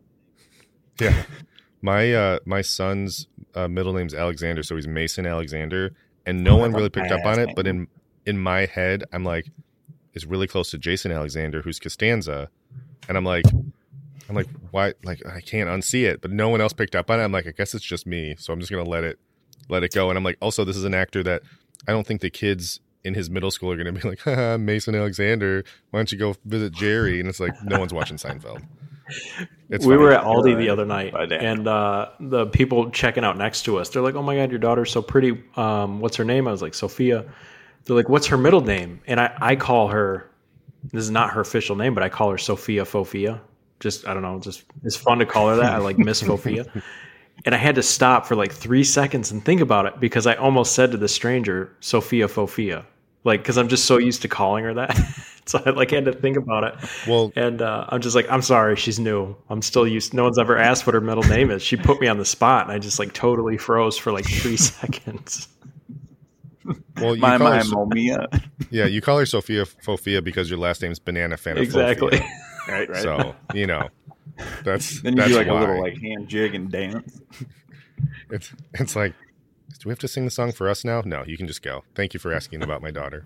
my son's middle name's Alexander. So he's Mason Alexander. And no one really picked up on it. But in my head, I'm like, it's really close to Jason Alexander, who's Costanza. And I'm like, why? Like, I can't unsee it, but no one else picked up on it. I'm like, I guess it's just me, so I'm just gonna let it go. And I'm like, also, this is an actor that I don't think the kids in his middle school are gonna be like, haha, Mason Alexander, why don't you go visit Jerry? And it's like, no one's watching Seinfeld. We were at Aldi the other night, and the people checking out next to us, they're like, oh my God, your daughter's so pretty. What's her name? I was like, Sophia. They're like, what's her middle name? And I call her. This is not her official name, but I call her Sophia Fofia. Just, I don't know, just it's fun to call her that. I like Miss Fofia. And I had to stop for like 3 seconds and think about it because I almost said to the stranger, Sophia Fofia. Like, because I'm just so used to calling her that. So I like had to think about it. Well, and I'm just like, I'm sorry, she's new. I'm still used. No one's ever asked what her middle name is. She put me on the spot and I just like totally froze for like 3 seconds. Well, you call her Momia. Yeah, you call her Sophia Fofia because your last name's Banana Fana. Exactly. Right. So that's then you that's do like why. a little like hand jig and dance. It's like, do we have to sing the song for us now? No, you can just go. Thank you for asking about my daughter.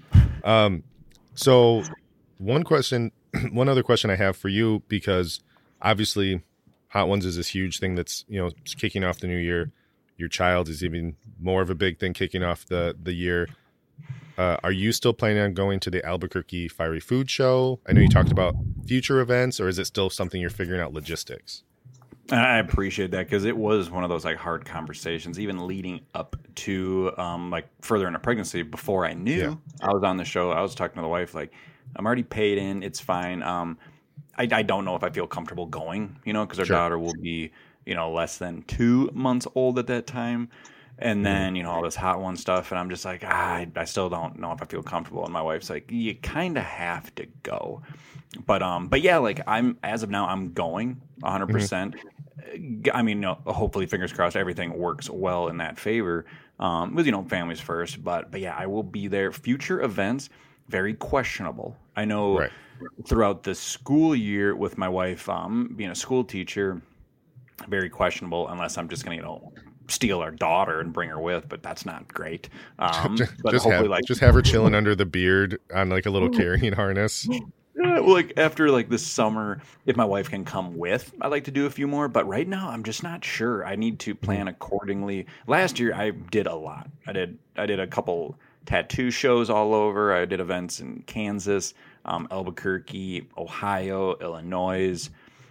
So one other question I have for you, because obviously Hot Ones is this huge thing that's kicking off the new year. Your child is even more of a big thing kicking off the year. Are you still planning on going to the Albuquerque Fiery Food Show? I know you talked about future events, or is it still something you're figuring out logistics? I appreciate that because it was one of those like hard conversations, even leading up to like further into pregnancy. Before I knew I was on the show, I was talking to the wife like, I'm already paid in, it's fine. I don't know if I feel comfortable going, because our daughter will be less than 2 months old at that time. And then, all this Hot One stuff. And I'm just like, I still don't know if I feel comfortable. And my wife's like, you kind of have to go. But yeah, like as of now, I'm going 100%. I mean, hopefully, fingers crossed, everything works well in that favor. With, families first. But yeah, I will be there. Future events, very questionable. I know throughout the school year with my wife being a school teacher, very questionable unless I'm just going to, steal our daughter and bring her with, but that's not great. But hopefully, just have her chilling under the beard on like a little carrying harness. Yeah, well, like after like this summer, if my wife can come with, I'd like to do a few more. But right now, I'm just not sure. I need to plan accordingly. Last year, I did a lot. I did a couple tattoo shows all over. I did events in Kansas, Albuquerque, Ohio, Illinois,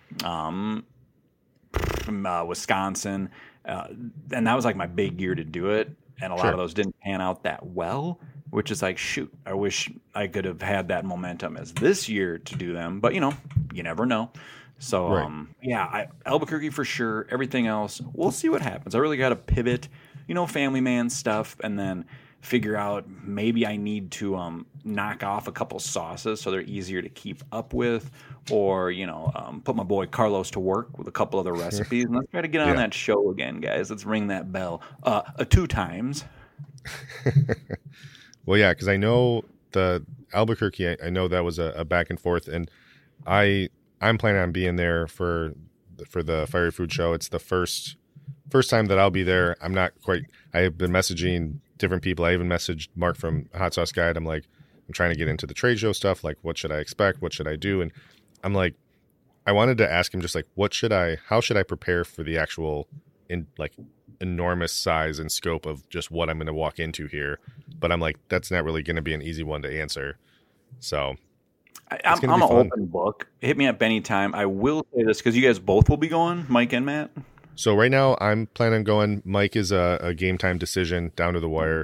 Wisconsin. And that was like my big year to do it. And a lot of those didn't pan out that well, which is like, shoot, I wish I could have had that momentum as this year to do them. But, you never know. So, Albuquerque for sure. Everything else, we'll see what happens. I really got to pivot, family man stuff, and then figure out maybe I need to knock off a couple sauces so they're easier to keep up with, or put my boy Carlos to work with a couple other recipes, and let's try to get on that show again, guys. Let's ring that bell 2 times. Well, yeah, because I know the Albuquerque, I know that was a back and forth, and I'm planning on being there for the Fiery Food Show. It's the first time that I'll be there. I'm not quite. I have been messaging different people. I even messaged Mark from Hot Sauce Guide. I'm like, I'm trying to get into the trade show stuff. Like, what should I expect? What should I do? And I'm like, I wanted to ask him just like, how should I prepare for the actual enormous size and scope of just what I'm going to walk into here? But I'm like, that's not really going to be an easy one to answer. So I'm an open book. Hit me up anytime. I will say this because you guys both will be going, Mike and Matt. So right now I'm planning on going. Mike is a game time decision down to the wire.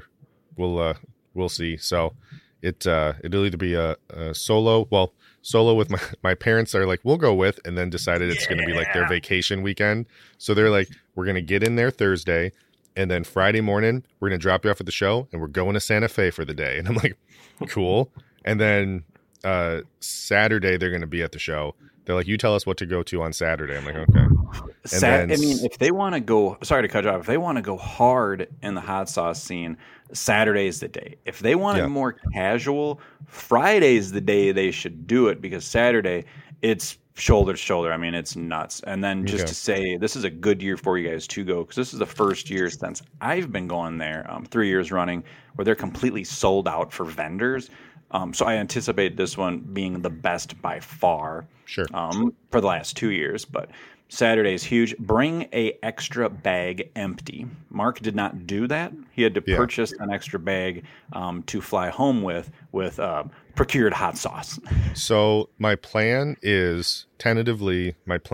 We'll see. So it'll either be a solo. Well, solo with my parents are like, we'll go with, and then decided it's going to be like their vacation weekend. So they're like, we're going to get in there Thursday, and then Friday morning we're going to drop you off at the show, and we're going to Santa Fe for the day. And I'm like, cool. And then Saturday they're going to be at the show. They're like, you tell us what to go to on Saturday. I'm like, okay. I mean, if they want to go, sorry to cut you off, if they want to go hard in the hot sauce scene, Saturday is the day. If they want it more casual, Friday is the day they should do it, because Saturday it's shoulder to shoulder. I mean, it's nuts. And then just to say, this is a good year for you guys to go, because this is the first year since I've been going there, 3 years running, where they're completely sold out for vendors. So I anticipate this one being the best by far. Sure. For the last 2 years, but Saturday is huge. Bring a extra bag empty. Mark did not do that. He had to purchase an extra bag to fly home with procured hot sauce. So my plan is, tentatively,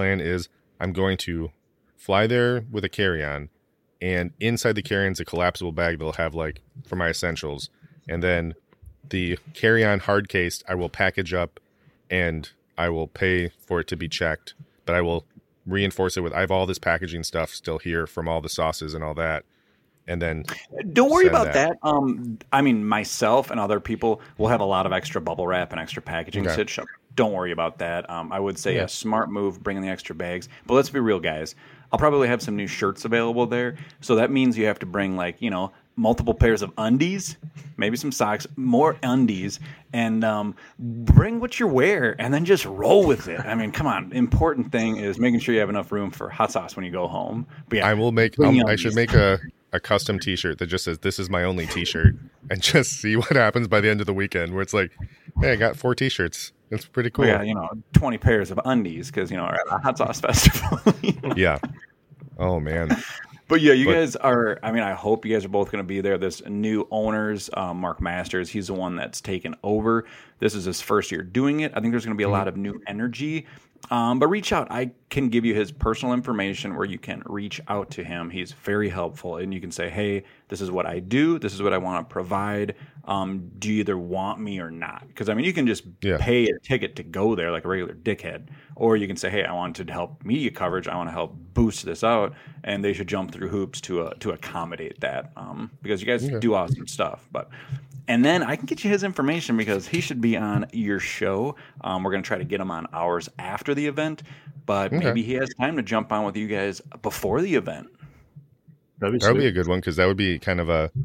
I'm going to fly there with a carry-on, and inside the carry-on is a collapsible bag that'll have, like, for my essentials. And then the carry-on hard case I will package up, and I will pay for it to be checked, but I will reinforce it with, I have all this packaging stuff still here from all the sauces and all that. And then don't worry about that. I mean, myself and other people will have a lot of extra bubble wrap and extra packaging. Don't worry about that. I would say a smart move, bringing the extra bags. But let's be real, guys. I'll probably have some new shirts available there. So that means you have to bring, like, multiple pairs of undies, maybe some socks, more undies, and bring what you wear, and then just roll with it. I mean, come on. Important thing is making sure you have enough room for hot sauce when you go home. But yeah, I should make a custom t-shirt that just says, this is my only t-shirt, and just see what happens by the end of the weekend, where it's like, hey, I got 4 t-shirts. It's pretty cool. Yeah, 20 pairs of undies, because, we're at a hot sauce festival. Yeah. Oh, man. But yeah, guys are, I hope you guys are both going to be there. This new owners, Mark Masters, he's the one that's taken over. This is his first year doing it. I think there's going to be a lot of new energy. But reach out. I can give you his personal information where you can reach out to him. He's very helpful. And you can say, hey, this is what I do. This is what I want to provide. Do you either want me or not? Because, you can just pay a ticket to go there like a regular dickhead. Or you can say, hey, I want to help media coverage. I want to help boost this out. And they should jump through hoops to accommodate that, because you guys do awesome stuff. And then I can get you his information, because he should be on your show. We're going to try to get him on hours after the event, but maybe he has time to jump on with you guys before the event. That would be a good one, because that would be kind of a,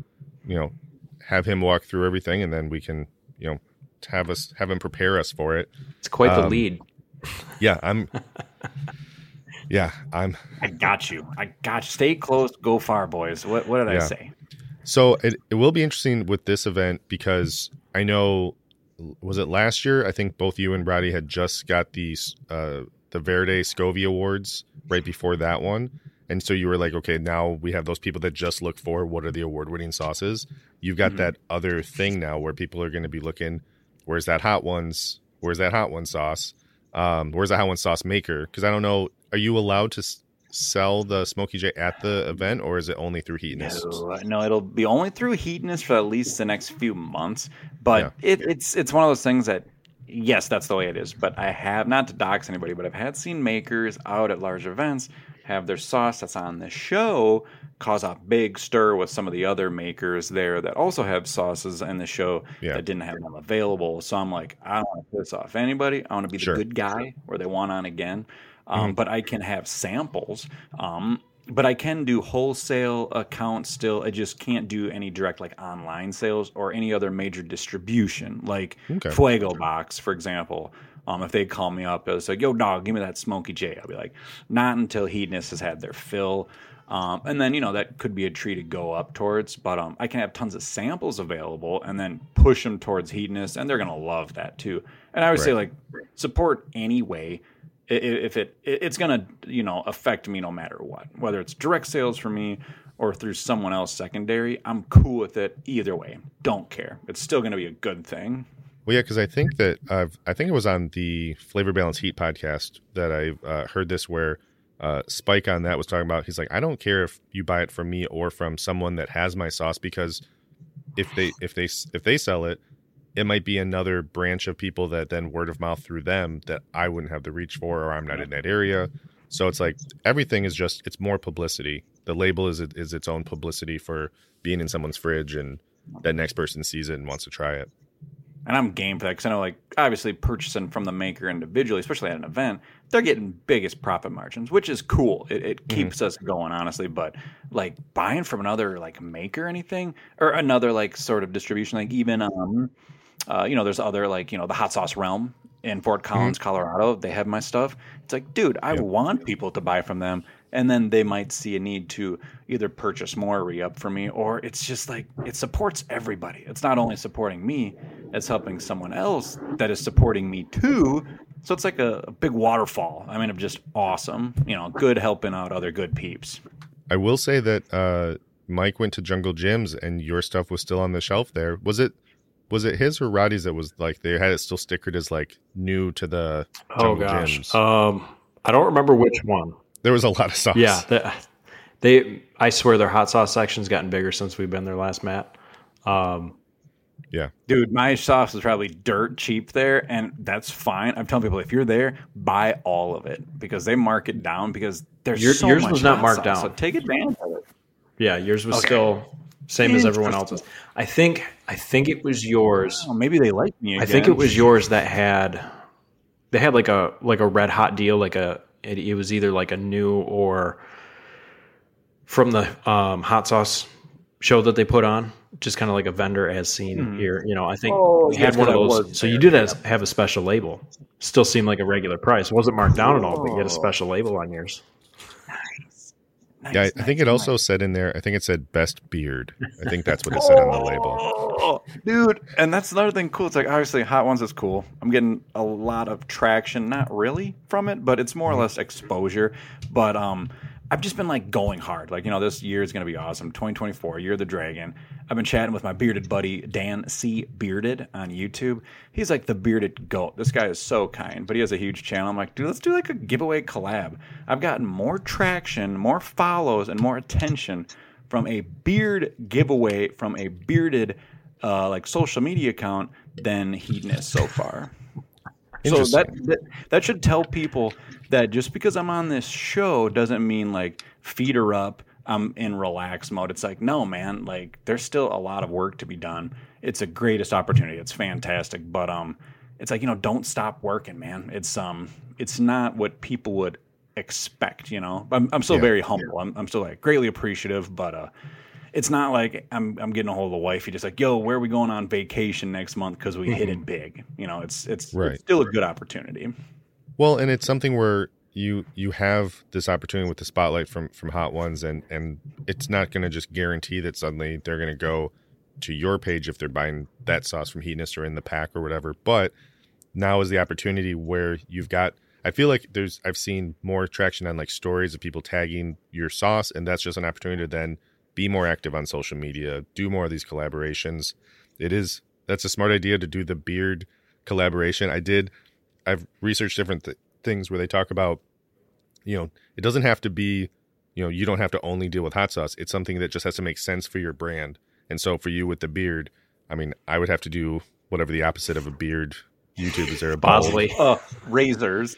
have him walk through everything, and then we can, have him prepare us for it. It's quite the lead. Yeah, I got you. Stay close, go far, boys. What did I say? So it will be interesting with this event, because I know, was it last year? I think both you and Brady had just got the Verde Scovie Awards right before that one. And so you were like, okay, now we have those people that just look for what are the award-winning sauces. You've got that other thing now where people are going to be looking, where's that hot one sauce? Where's that hot one sauce maker? Because I don't know, are you allowed to sell the Smokey J at the event, or is it only through Heatonist? No, it'll be only through Heatonist for at least the next few months. But it's one of those things that, yes, that's the way it is. But I have, not to dox anybody, but I've seen makers out at large events have their sauce that's on the show cause a big stir with some of the other makers there that also have sauces in the show that didn't have them available. So I'm like, I don't want to piss off anybody. I want to be the good guy where they want on again. But I can have samples. But I can do wholesale accounts still. I just can't do any direct, like, online sales or any other major distribution, like Fuego Box, for example. If they call me up, it's like, yo, dog, give me that Smokey J. I'll be like, not until Heatonist has had their fill. And then, that could be a tree to go up towards. But I can have tons of samples available and then push them towards Heatonist, and they're going to love that too. And I would say, like, support anyway. If it's going to, affect me no matter what, whether it's direct sales for me or through someone else secondary, I'm cool with it either way. Don't care. It's still going to be a good thing. Well, yeah, because I think that I think it was on the Flavor Balance Heat podcast that I heard this where Spike on that was talking about. He's like, I don't care if you buy it from me or from someone that has my sauce, because if they sell it, it might be another branch of people that then word of mouth through them that I wouldn't have the reach for, or I'm not in that area. So it's like everything is just, it's more publicity. The label is its own publicity for being in someone's fridge, and that next person sees it and wants to try it. And I'm game for that because I know, like, obviously purchasing from the maker individually, especially at an event, they're getting biggest profit margins, which is cool. It keeps us going, honestly. But like buying from another like maker or anything, or another like sort of distribution, like even there's other like the Hot Sauce Realm in Fort Collins, Colorado. They have my stuff. It's like, dude, I want people to buy from them. And then they might see a need to either purchase more, re-up for me, or it's just like it supports everybody. It's not only supporting me, it's helping someone else that is supporting me too. So it's like a big waterfall. I mean, I'm just awesome. Good helping out other good peeps. I will say that Mike went to Jungle Gyms and your stuff was still on the shelf there. Was it his or Roddy's that was like they had it still stickered as like new to the Jungle Gyms? I don't remember which one. There was a lot of sauce. Yeah, I swear their hot sauce section's gotten bigger since we've been there last, Matt. Yeah. Dude, my sauce is probably dirt cheap there, and that's fine. I'm telling people, if you're there, buy all of it because they mark it down because there's so much. Yours was not marked down. So take advantage of it. Yeah, yours was still same as everyone else's. I think it was yours. Oh, maybe they like me again. I think it was yours that they had like a red hot deal, it was either like a new or from the hot sauce show that they put on, just kind of like a vendor as seen here. I think we had one of those. So you did have a special label. Still seemed like a regular price. It wasn't marked down at all, but you had a special label on yours. Nice, I think it also said in there, I think it said best beard. I think that's what it said on the label. Dude, and that's another thing cool. It's like, obviously, Hot Ones is cool. I'm getting a lot of traction, not really from it, but it's more or less exposure. But I've just been like going hard. Like, this year is going to be awesome. 2024, Year of the Dragon. I've been chatting with my bearded buddy, Dan C. Bearded on YouTube. He's like the bearded goat. This guy is so kind, but he has a huge channel. I'm like, dude, let's do like a giveaway collab. I've gotten more traction, more follows, and more attention from a beard giveaway from a bearded like social media account than Hedonist so far. So that should tell people that just because I'm on this show doesn't mean like feet are up, I'm in relax mode. It's like, no, man, like there's still a lot of work to be done. It's a greatest opportunity. It's fantastic, but it's like, don't stop working, man. It's not what people would expect, I'm still very humble. I'm still like greatly appreciative, but it's not like I'm getting a hold of the wifey just like, yo, where are we going on vacation next month because we hit it big. It's still a good opportunity. Well, and it's something where you have this opportunity with the spotlight from Hot Ones, and it's not going to just guarantee that suddenly they're going to go to your page if they're buying that sauce from Hedonist or in the pack or whatever. But now is the opportunity where you've got, I feel like I've seen more traction on like stories of people tagging your sauce, and that's just an opportunity to then be more active on social media, do more of these collaborations. That's a smart idea to do the beard collaboration. I've researched different things where they talk about, it doesn't have to be, you don't have to only deal with hot sauce. It's something that just has to make sense for your brand. And so for you with the beard, I mean, I would have to do whatever the opposite of a beard YouTube is. There a Bosley razors?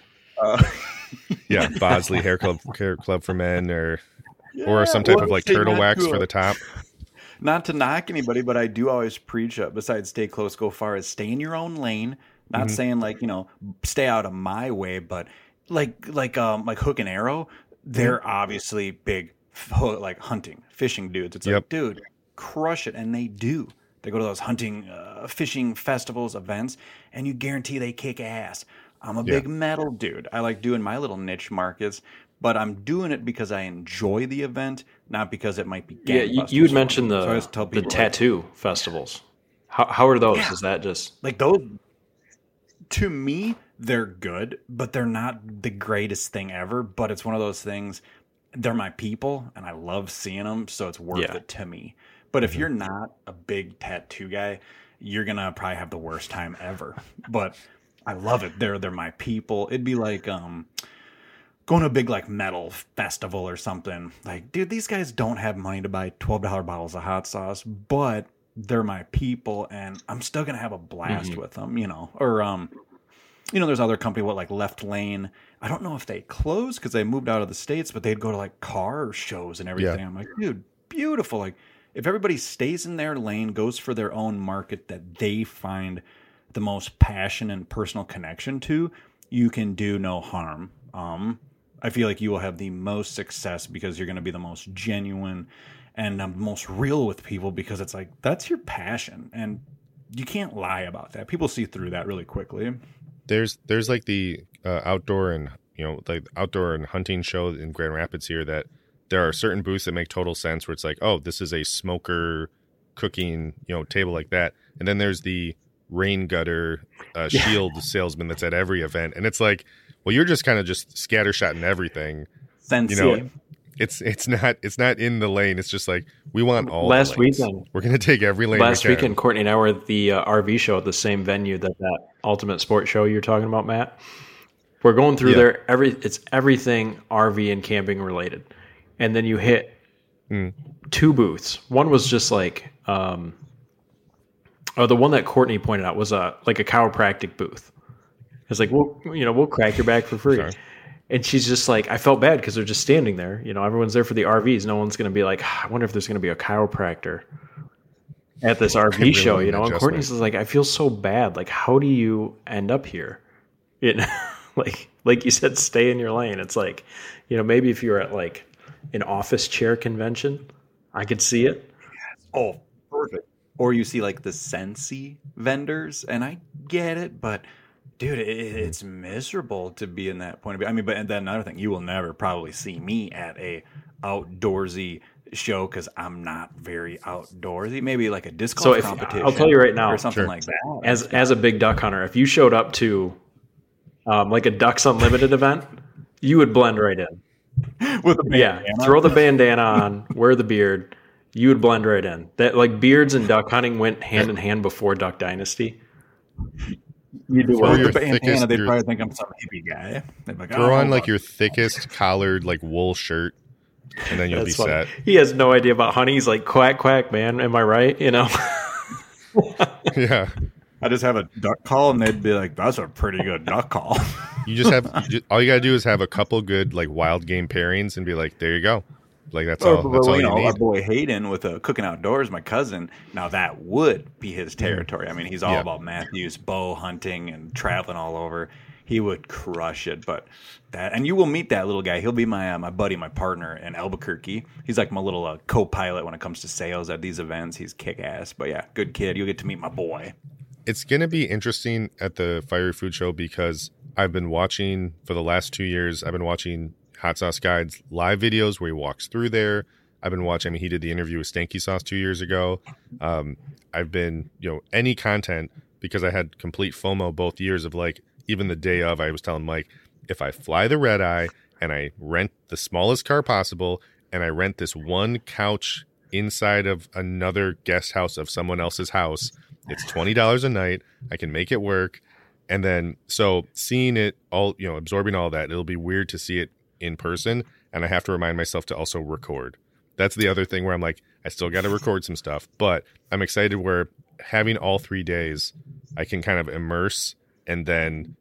Yeah, Bosley hair club for men, or some type of like turtle wax for the top. Not to knock anybody, but I do always preach besides stay close, go far, is stay in your own lane. Not saying like, stay out of my way, but like Hook and Arrow, they're obviously big like hunting, fishing dudes. It's like, dude, crush it. And they do. They go to those hunting, fishing festivals, events, and you guarantee they kick ass. I'm a big metal dude. I like doing my little niche markets, but I'm doing it because I enjoy the event, not because it might be gangbusters. Yeah, you had mentioned the tattoo festivals. How are those? Is that just like those? To me, they're good, but they're not the greatest thing ever. But it's one of those things. They're my people, and I love seeing them, so it's worth it to me. But if you're not a big tattoo guy, you're gonna probably have the worst time ever. But I love it. They're my people. It'd be like going to a big like metal festival or something. Like, dude, these guys don't have money to buy $12 bottles of hot sauce, but they're my people, and I'm still gonna have a blast with them, you know. Or there's other company, like Left Lane. I don't know if they closed because they moved out of the States, but they'd go to like car shows and everything. Yeah. I'm like, dude, beautiful. Like, if everybody stays in their lane, goes for their own market that they find the most passion and personal connection to, you can do no harm. I feel like you will have the most success because you're going to be the most genuine and most real with people, because it's like, that's your passion and you can't lie about that. People see through that really quickly. There's like the outdoor and hunting show in Grand Rapids here, that there are certain booths that make total sense where it's like, oh, this is a smoker cooking, table like that. And then there's the rain gutter shield salesman that's at every event. And it's like, well, you're just kind of just scattershotting everything. It's not in the lane. It's just like, we want all last weekend. We're going to take every lane. Last weekend, Courtney and I were at the RV show at the same venue that Ultimate Sport show you're talking about, Matt. We're going through there. It's everything RV and camping related. And then you hit two booths. One was just like, the one that Courtney pointed out was like a chiropractic booth. It's like, we'll crack your back for free. Sorry. And she's just like, I felt bad because they're just standing there. Everyone's there for the RVs. No one's going to be like, I wonder if there's going to be a chiropractor at this RV show, And Courtney's like, I feel so bad. Like, how do you end up here? Like you said, stay in your lane. It's like, maybe if you're at like an office chair convention, I could see it. Oh, perfect. Or you see like the Scentsy vendors, and I get it, but dude, it's miserable to be in that point of view. I mean, but and then another thing, you will never probably see me at a outdoorsy show because I'm not very outdoorsy. Maybe like a disc golf competition. I'll tell you right now, or something like that. As a big duck hunter, if you showed up to like a Ducks Unlimited event, you would blend right in. With a bandana. Yeah, throw the bandana on, wear the beard. You would blend right in. That like beards and duck hunting went hand in hand before Duck Dynasty. You do well, with the bandana, they probably think I'm some hippie guy. Like, throw on like your thickest collared like wool shirt, and then you'll be set. He has no idea about hunting. He's like, quack quack, man. Am I right? Yeah. I just have a duck call, and they'd be like, "That's a pretty good duck call." You just have all you gotta do is have a couple good like wild game pairings, and be like, "There you go." Like that's all you need. Our boy Hayden with Cooking Outdoors, my cousin. Now that would be his territory. I mean, he's all about Matthews, bow hunting, and traveling all over. He would crush it. But that, and you will meet that little guy. He'll be my buddy, my partner in Albuquerque. He's like my little co-pilot when it comes to sales at these events. He's kick ass. But yeah, good kid. You'll get to meet my boy. It's gonna be interesting at the Fiery Food Show because I've been watching for the last 2 years. I've been watching Hot Sauce Guide's live videos where he walks through there. I've been watching, he did the interview with Stanky Sauce 2 years ago. I've been, any content, because I had complete FOMO both years of like, even the day of, I was telling Mike, if I fly the red eye and I rent the smallest car possible and I rent this one couch inside of another guest house of someone else's house, it's $20 a night. I can make it work. And then, so seeing it all, absorbing all that, it'll be weird to see it in person, and I have to remind myself to also record. That's the other thing where I'm like, I still got to record some stuff, but I'm excited where having all 3 days, I can kind of immerse, and then,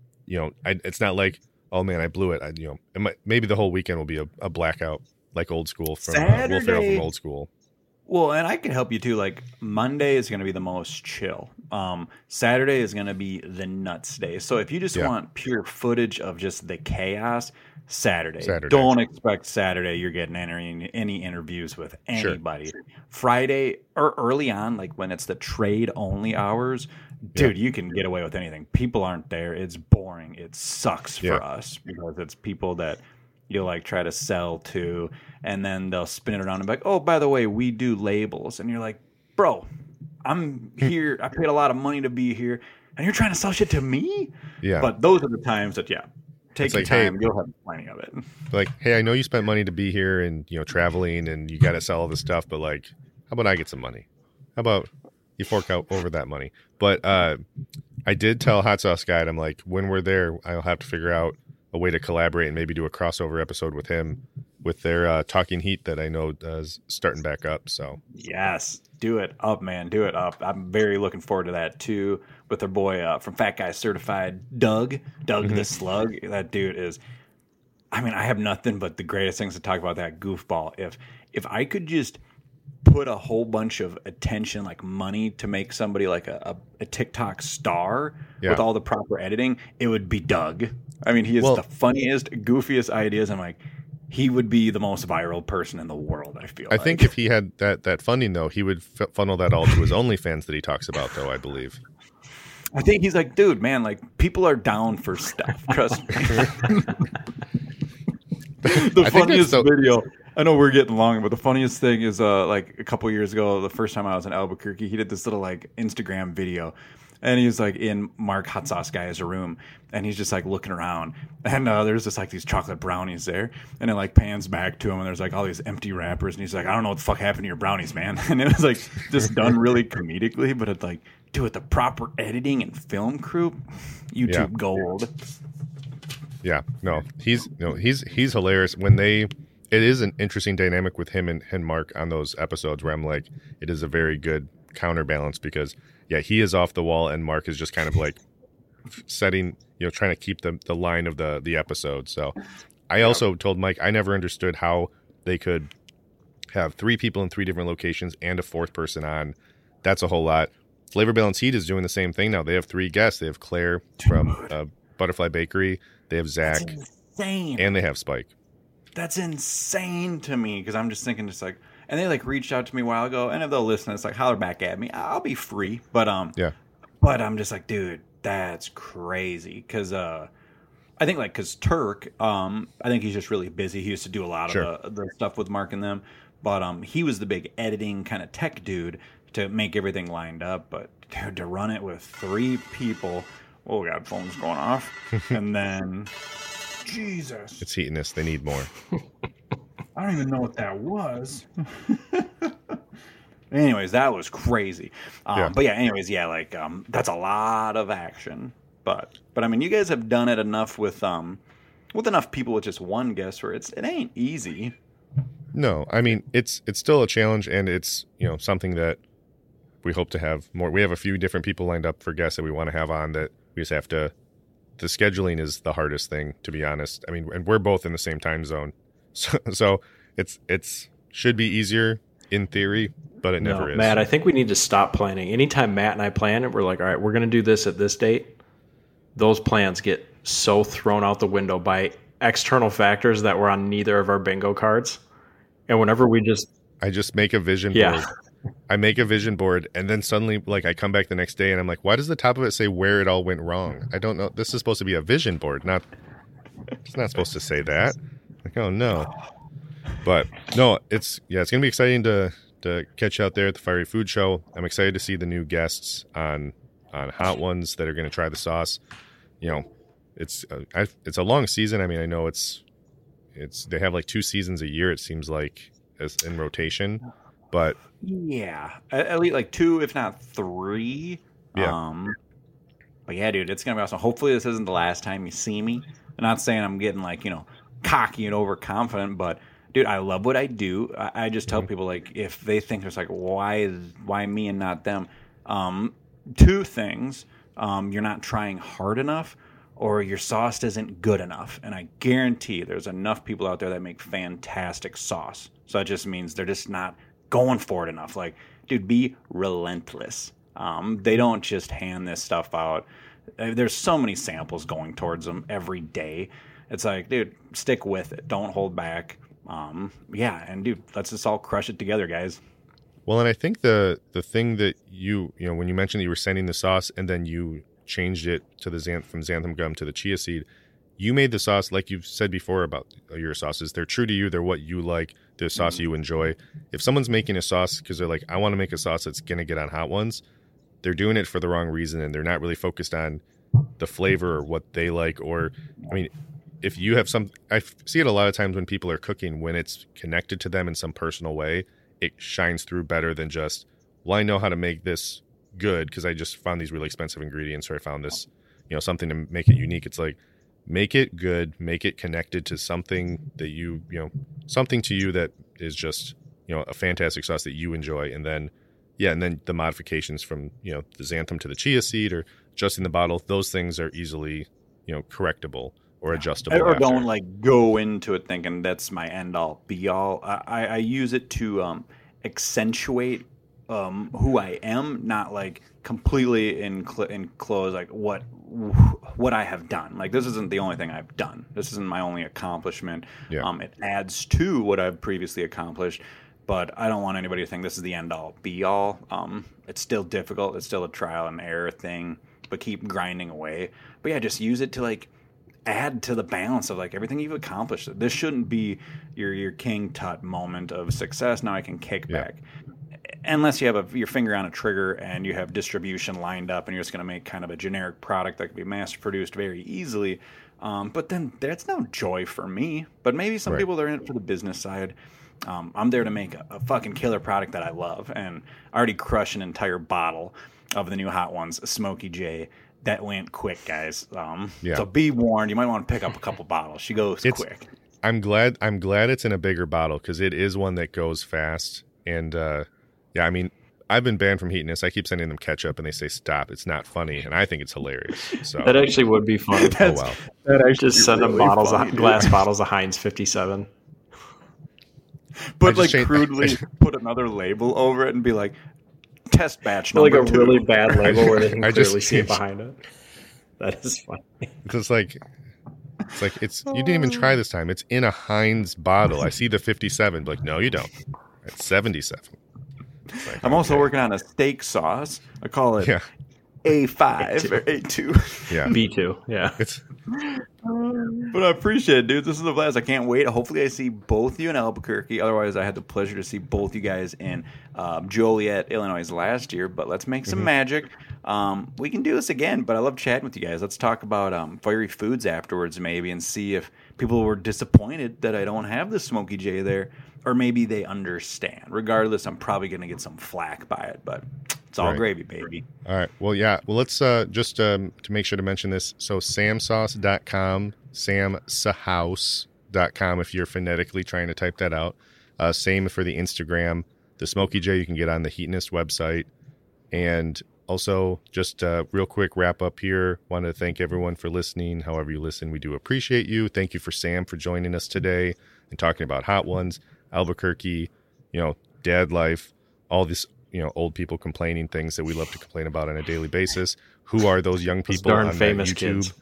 it's not like, oh man, I blew it. Maybe the whole weekend will be a blackout, like old school from Will Ferrell from Old School. Well, and I can help you too. Like Monday is going to be the most chill. Saturday is going to be the nuts day. So if you just want pure footage of just the chaos, Saturday. Don't expect Saturday you're getting any interviews with anybody. Sure. Friday or early on, like when it's the trade only hours, dude, you can get away with anything. People aren't there. It's boring. It sucks for us because it's people that you'll like try to sell to, and then they'll spin it around and be like, oh, by the way, we do labels. And you're like, bro, I'm here. I paid a lot of money to be here, and you're trying to sell shit to me? Yeah. But those are the times that, take your time. You'll have plenty of it. Like, hey, I know you spent money to be here and, traveling, and you got to sell all this stuff, but like, how about I get some money? How about, you fork out over that money. But I did tell Hot Sauce Guide, I'm like, when we're there, I'll have to figure out a way to collaborate and maybe do a crossover episode with him with their Talking Heat that I know is starting back up. So yes, do it up, man. Do it up. I'm very looking forward to that too with their boy from Fat Guy Certified, Doug the Slug. That dude is, I mean, I have nothing but the greatest things to talk about that goofball. If I could just put a whole bunch of attention, like money, to make somebody like a TikTok star with all the proper editing, it would be Doug. I mean, he is the funniest, goofiest ideas. I'm like, he would be the most viral person in the world, I feel like. I think if he had that funding, though, he would funnel that all to his OnlyFans that he talks about, though, I believe. I think he's like, dude, man, like, people are down for stuff. Trust me. The funniest video, I know we're getting long, but the funniest thing is like a couple years ago, the first time I was in Albuquerque, he did this little like Instagram video. And he was like in Mark Hot Sauce Guy's room, and he's just like looking around, and there's just like these chocolate brownies there, and it like pans back to him, and there's like all these empty wrappers, and he's like, I don't know what the fuck happened to your brownies, man. And it was like just done really comedically, but it's like, dude, with the proper editing and film crew, YouTube gold. Yeah, no, he's hilarious. It is an interesting dynamic with him and Mark on those episodes where I'm like, it is a very good counterbalance because he is off the wall and Mark is just kind of like setting, trying to keep the line of the episode. So I also told Mike, I never understood how they could have 3 people in 3 different locations and a 4th person on. That's a whole lot. Flavor Balance Heat is doing the same thing now. They have 3 guests. They have Claire from Butterfly Bakery. They have Zach. That's insane. And they have Spike. That's insane to me because I'm just thinking just like, and they like reached out to me a while ago, and if they'll listen, it's like holler back at me. I'll be free, but but I'm just like, dude, that's crazy because I think like because Turk, I think he's just really busy. He used to do a lot of the stuff with Mark and them, but he was the big editing kind of tech dude to make everything lined up. But dude, to run it with 3 people, oh god, phone's going off, and then Jesus, it's heating this. They need more. I don't even know what that was. Anyways, that was crazy. But like that's a lot of action. But I mean, you guys have done it enough with enough people with just one guest where it ain't easy. No, I mean it's still a challenge, and it's something that we hope to have more. We have a few different people lined up for guests that we want to have on that we just have to. The scheduling is the hardest thing, to be honest. I mean, and we're both in the same time zone. So it's should be easier in theory, but it never is. Matt, I think we need to stop planning. Anytime Matt and I plan it, we're like, all right, we're going to do this at this date. Those plans get so thrown out the window by external factors that were on neither of our bingo cards. And whenever I just make a vision board. I make a vision board, and then suddenly, like, I come back the next day, and I'm like, why does the top of it say where it all went wrong? I don't know. This is supposed to be a vision board, it's not supposed to say that. Like, oh no. But no, it's going to be exciting to catch you out there at the Fiery Food Show. I'm excited to see the new guests on Hot Ones that are going to try the sauce. It's a long season. I mean, I know it's they have like 2 seasons a year, it seems like, as in rotation. But yeah, at least like 2, if not 3. Yeah. But yeah, dude, it's gonna be awesome. Hopefully, this isn't the last time you see me. I'm not saying I'm getting like cocky and overconfident, but dude, I love what I do. I just tell people like if they think it's like why me and not them. 2 things: you're not trying hard enough, or your sauce isn't good enough. And I guarantee there's enough people out there that make fantastic sauce. So that just means they're just not going for it enough. Like, dude, be relentless. They don't just hand this stuff out. There's so many samples going towards them every day. It's like, dude, stick with it. Don't hold back. And dude, let's just all crush it together, guys. Well, and I think the thing that when you mentioned that you were sending the sauce and then you changed it to from xanthan gum to the chia seed, you made the sauce like you've said before about your sauces. They're true to you. They're what you like. They're sauce you enjoy. If someone's making a sauce because they're like, I want to make a sauce that's going to get on Hot Ones, they're doing it for the wrong reason, and they're not really focused on the flavor or what they like. Or, I mean, if you have I see it a lot of times when people are cooking, when it's connected to them in some personal way, it shines through better than just, well, I know how to make this good because I just found these really expensive ingredients, or I found this, something to make it unique. It's like, make it good, make it connected to something that something to you that is just, a fantastic sauce that you enjoy. And then the modifications from, the xanthan to the chia seed or adjusting the bottle, those things are easily, correctable or adjustable. Or don't go into it thinking that's my end all be all. I use it to accentuate who I am, not completely enclose what I have done. This isn't the only thing I've done. This isn't my only accomplishment. Yeah. It adds to what I've previously accomplished, but I don't want anybody to think this is the end all be all. It's still difficult. It's still a trial and error thing, but keep grinding away. But yeah, just use it to add to the balance of everything you've accomplished. This shouldn't be your King Tut moment of success. Now I can kick back. Unless you have your finger on a trigger and you have distribution lined up and you're just going to make kind of a generic product that can be mass produced very easily. But then that's no joy for me. But maybe some people are in it for the business side. I'm there to make a fucking killer product that I love, and I already crushed an entire bottle of the new Hot Ones, Smokey J. That went quick, guys. So be warned. You might want to pick up a couple bottles. She goes quick. I'm glad it's in a bigger bottle because it is one that goes fast. And I've been banned from Heatonist. I keep sending them ketchup, and they say stop. It's not funny, and I think it's hilarious. So that actually would be fun. Oh wow! That actually just send them glass bottles of Heinz 57. But crudely put another label over it and be test batch number a 2. really bad label where they can clearly see it behind it. That is funny. It's you didn't even try this time. It's in a Heinz bottle. I see the 57. No, you don't. It's 77. I'm also working on a steak sauce. I call it A5 or A2. Yeah. B2. Yeah. But I appreciate it, dude. This is a blast. I can't wait. Hopefully I see both you in Albuquerque. Otherwise, I had the pleasure to see both you guys in Joliet, Illinois last year. But let's make some magic. We can do this again, but I love chatting with you guys. Let's talk about Fiery Foods afterwards maybe and see if people were disappointed that I don't have the Smokey J there. Or maybe they understand. Regardless, I'm probably going to get some flack by it, but it's all gravy, baby. All right. Well, yeah. Well, let's just to make sure to mention this. So samsauce.com, samsahouse.com if you're phonetically trying to type that out. Same for the Instagram. The Smokey J you can get on the Heatonist website. And also, just real quick wrap up here. Want to thank everyone for listening. However you listen, we do appreciate you. Thank you for Sam for joining us today and talking about Hot Ones. Albuquerque, dad life, all this, old people complaining things that we love to complain about on a daily basis. Who are those young people on famous YouTube?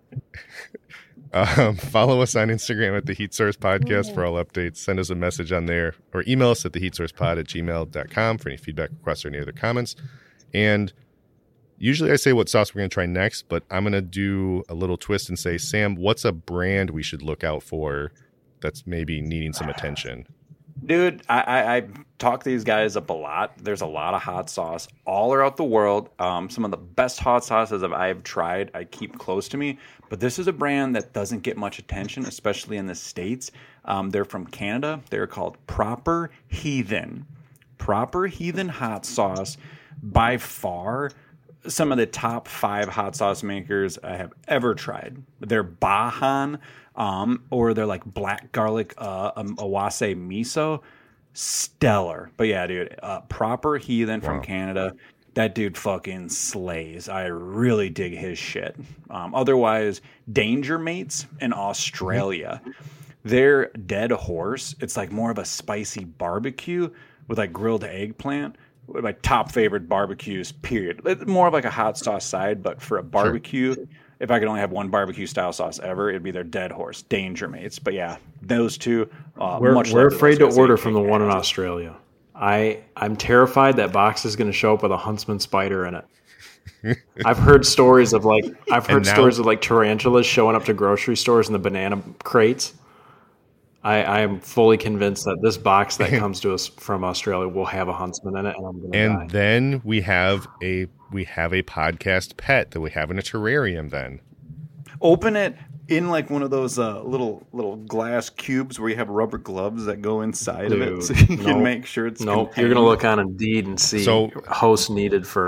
Follow us on Instagram at the Heat Source Podcast for all updates. Send us a message on there or email us at theheatsourcepod@gmail.com for any feedback, requests, or any other comments. And usually I say what sauce we're going to try next, but I'm going to do a little twist and say, Sam, what's a brand we should look out for that's maybe needing some attention? Dude, I talk these guys up a lot. There's a lot of hot sauce all around the world. Some of the best hot sauces that I've tried, I keep close to me. But this is a brand that doesn't get much attention, especially in the States. They're from Canada. They're called Proper Heathen. Proper Heathen hot sauce, by far, some of the top 5 hot sauce makers I have ever tried. They're Bahan. Or they're black garlic awase miso. Stellar. But yeah, dude, Proper Heathen from Canada. That dude fucking slays. I really dig his shit. Otherwise, Danger Mates in Australia. Their Dead Horse, it's more of a spicy barbecue with grilled eggplant. My top favorite barbecues, period. It's more of a hot sauce side, but for a barbecue... Sure. If I could only have one barbecue style sauce ever, it'd be their Dead Horse, Danger Mates. But yeah, those two. We're afraid to order from the one in Australia. I'm terrified that box is going to show up with a huntsman spider in it. I've heard stories of tarantulas showing up to grocery stores in the banana crates. I am fully convinced that this box that comes to us from Australia will have a huntsman in it, and I'm going to die. And then we have a podcast pet that we have in a terrarium. Then open it in one of those little glass cubes where you have rubber gloves that go inside of it, so you can make sure it's. Nope, you're going to look on Indeed and see host needed for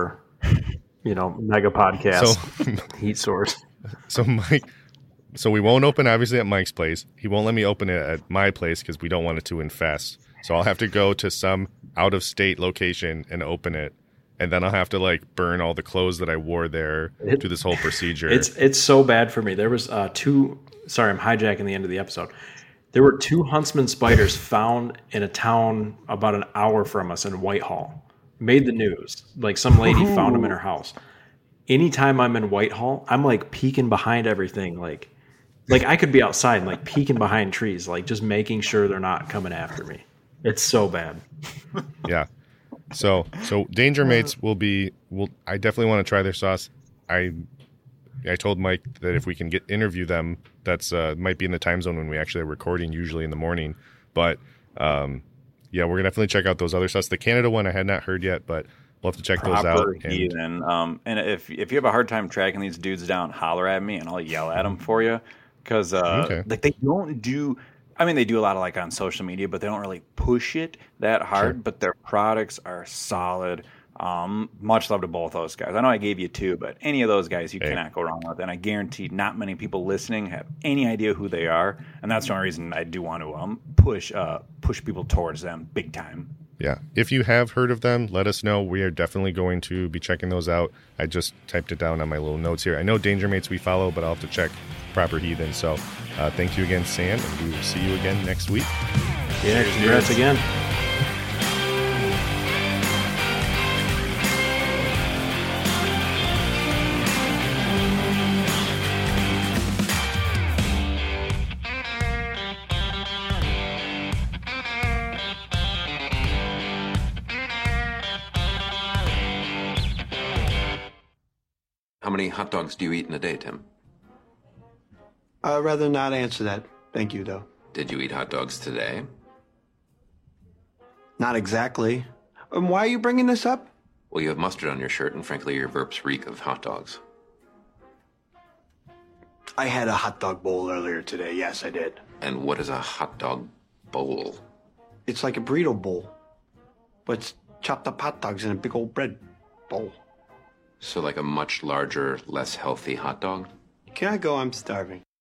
mega podcast heat source. So Mike, we won't open obviously at Mike's place. He won't let me open it at my place because we don't want it to infest. So I'll have to go to some out of state location and open it. And then I'll have to like burn all the clothes that I wore there, do this whole procedure. It's so bad for me. There was two. Sorry, I'm hijacking the end of the episode. There were 2 huntsman spiders found in a town about an hour from us in Whitehall. Made the news. Like some lady found them in her house. Anytime I'm in Whitehall, I'm like peeking behind everything. Like I could be outside and like peeking behind trees, like just making sure they're not coming after me. It's so bad. Yeah. So Danger Mates I definitely want to try their sauce. I told Mike that if we can interview them, that's might be in the time zone when we actually are recording, usually in the morning. But yeah, we're gonna definitely check out those other sauce. The Canada one I had not heard yet, but we'll have to check those out. Heathen. And if you have a hard time tracking these dudes down, holler at me and I'll yell at them for you. Because like they don't do. I mean, they do a lot of like on social media, but they don't really push it that hard. Sure. But their products are solid. Much love to both those guys. I know I gave you 2, but any of those guys you cannot go wrong with. And I guarantee not many people listening have any idea who they are. And that's the only reason I do want to push people towards them big time. Yeah. If you have heard of them, let us know. We are definitely going to be checking those out. I just typed it down on my little notes here. I know Danger Mates we follow, but I'll have to check Proper Heathen. So thank you again, Sam, and we will see you again next week. Yeah, congrats again. How many hot dogs do you eat in a day, Tim? I'd rather not answer that. Thank you, though. Did you eat hot dogs today? Not exactly. Why are you bringing this up? Well, you have mustard on your shirt, and frankly, your burps reek of hot dogs. I had a hot dog bowl earlier today. Yes, I did. And what is a hot dog bowl? It's like a burrito bowl, but it's chopped up hot dogs in a big old bread bowl. So like a much larger, less healthy hot dog? Can I go? I'm starving.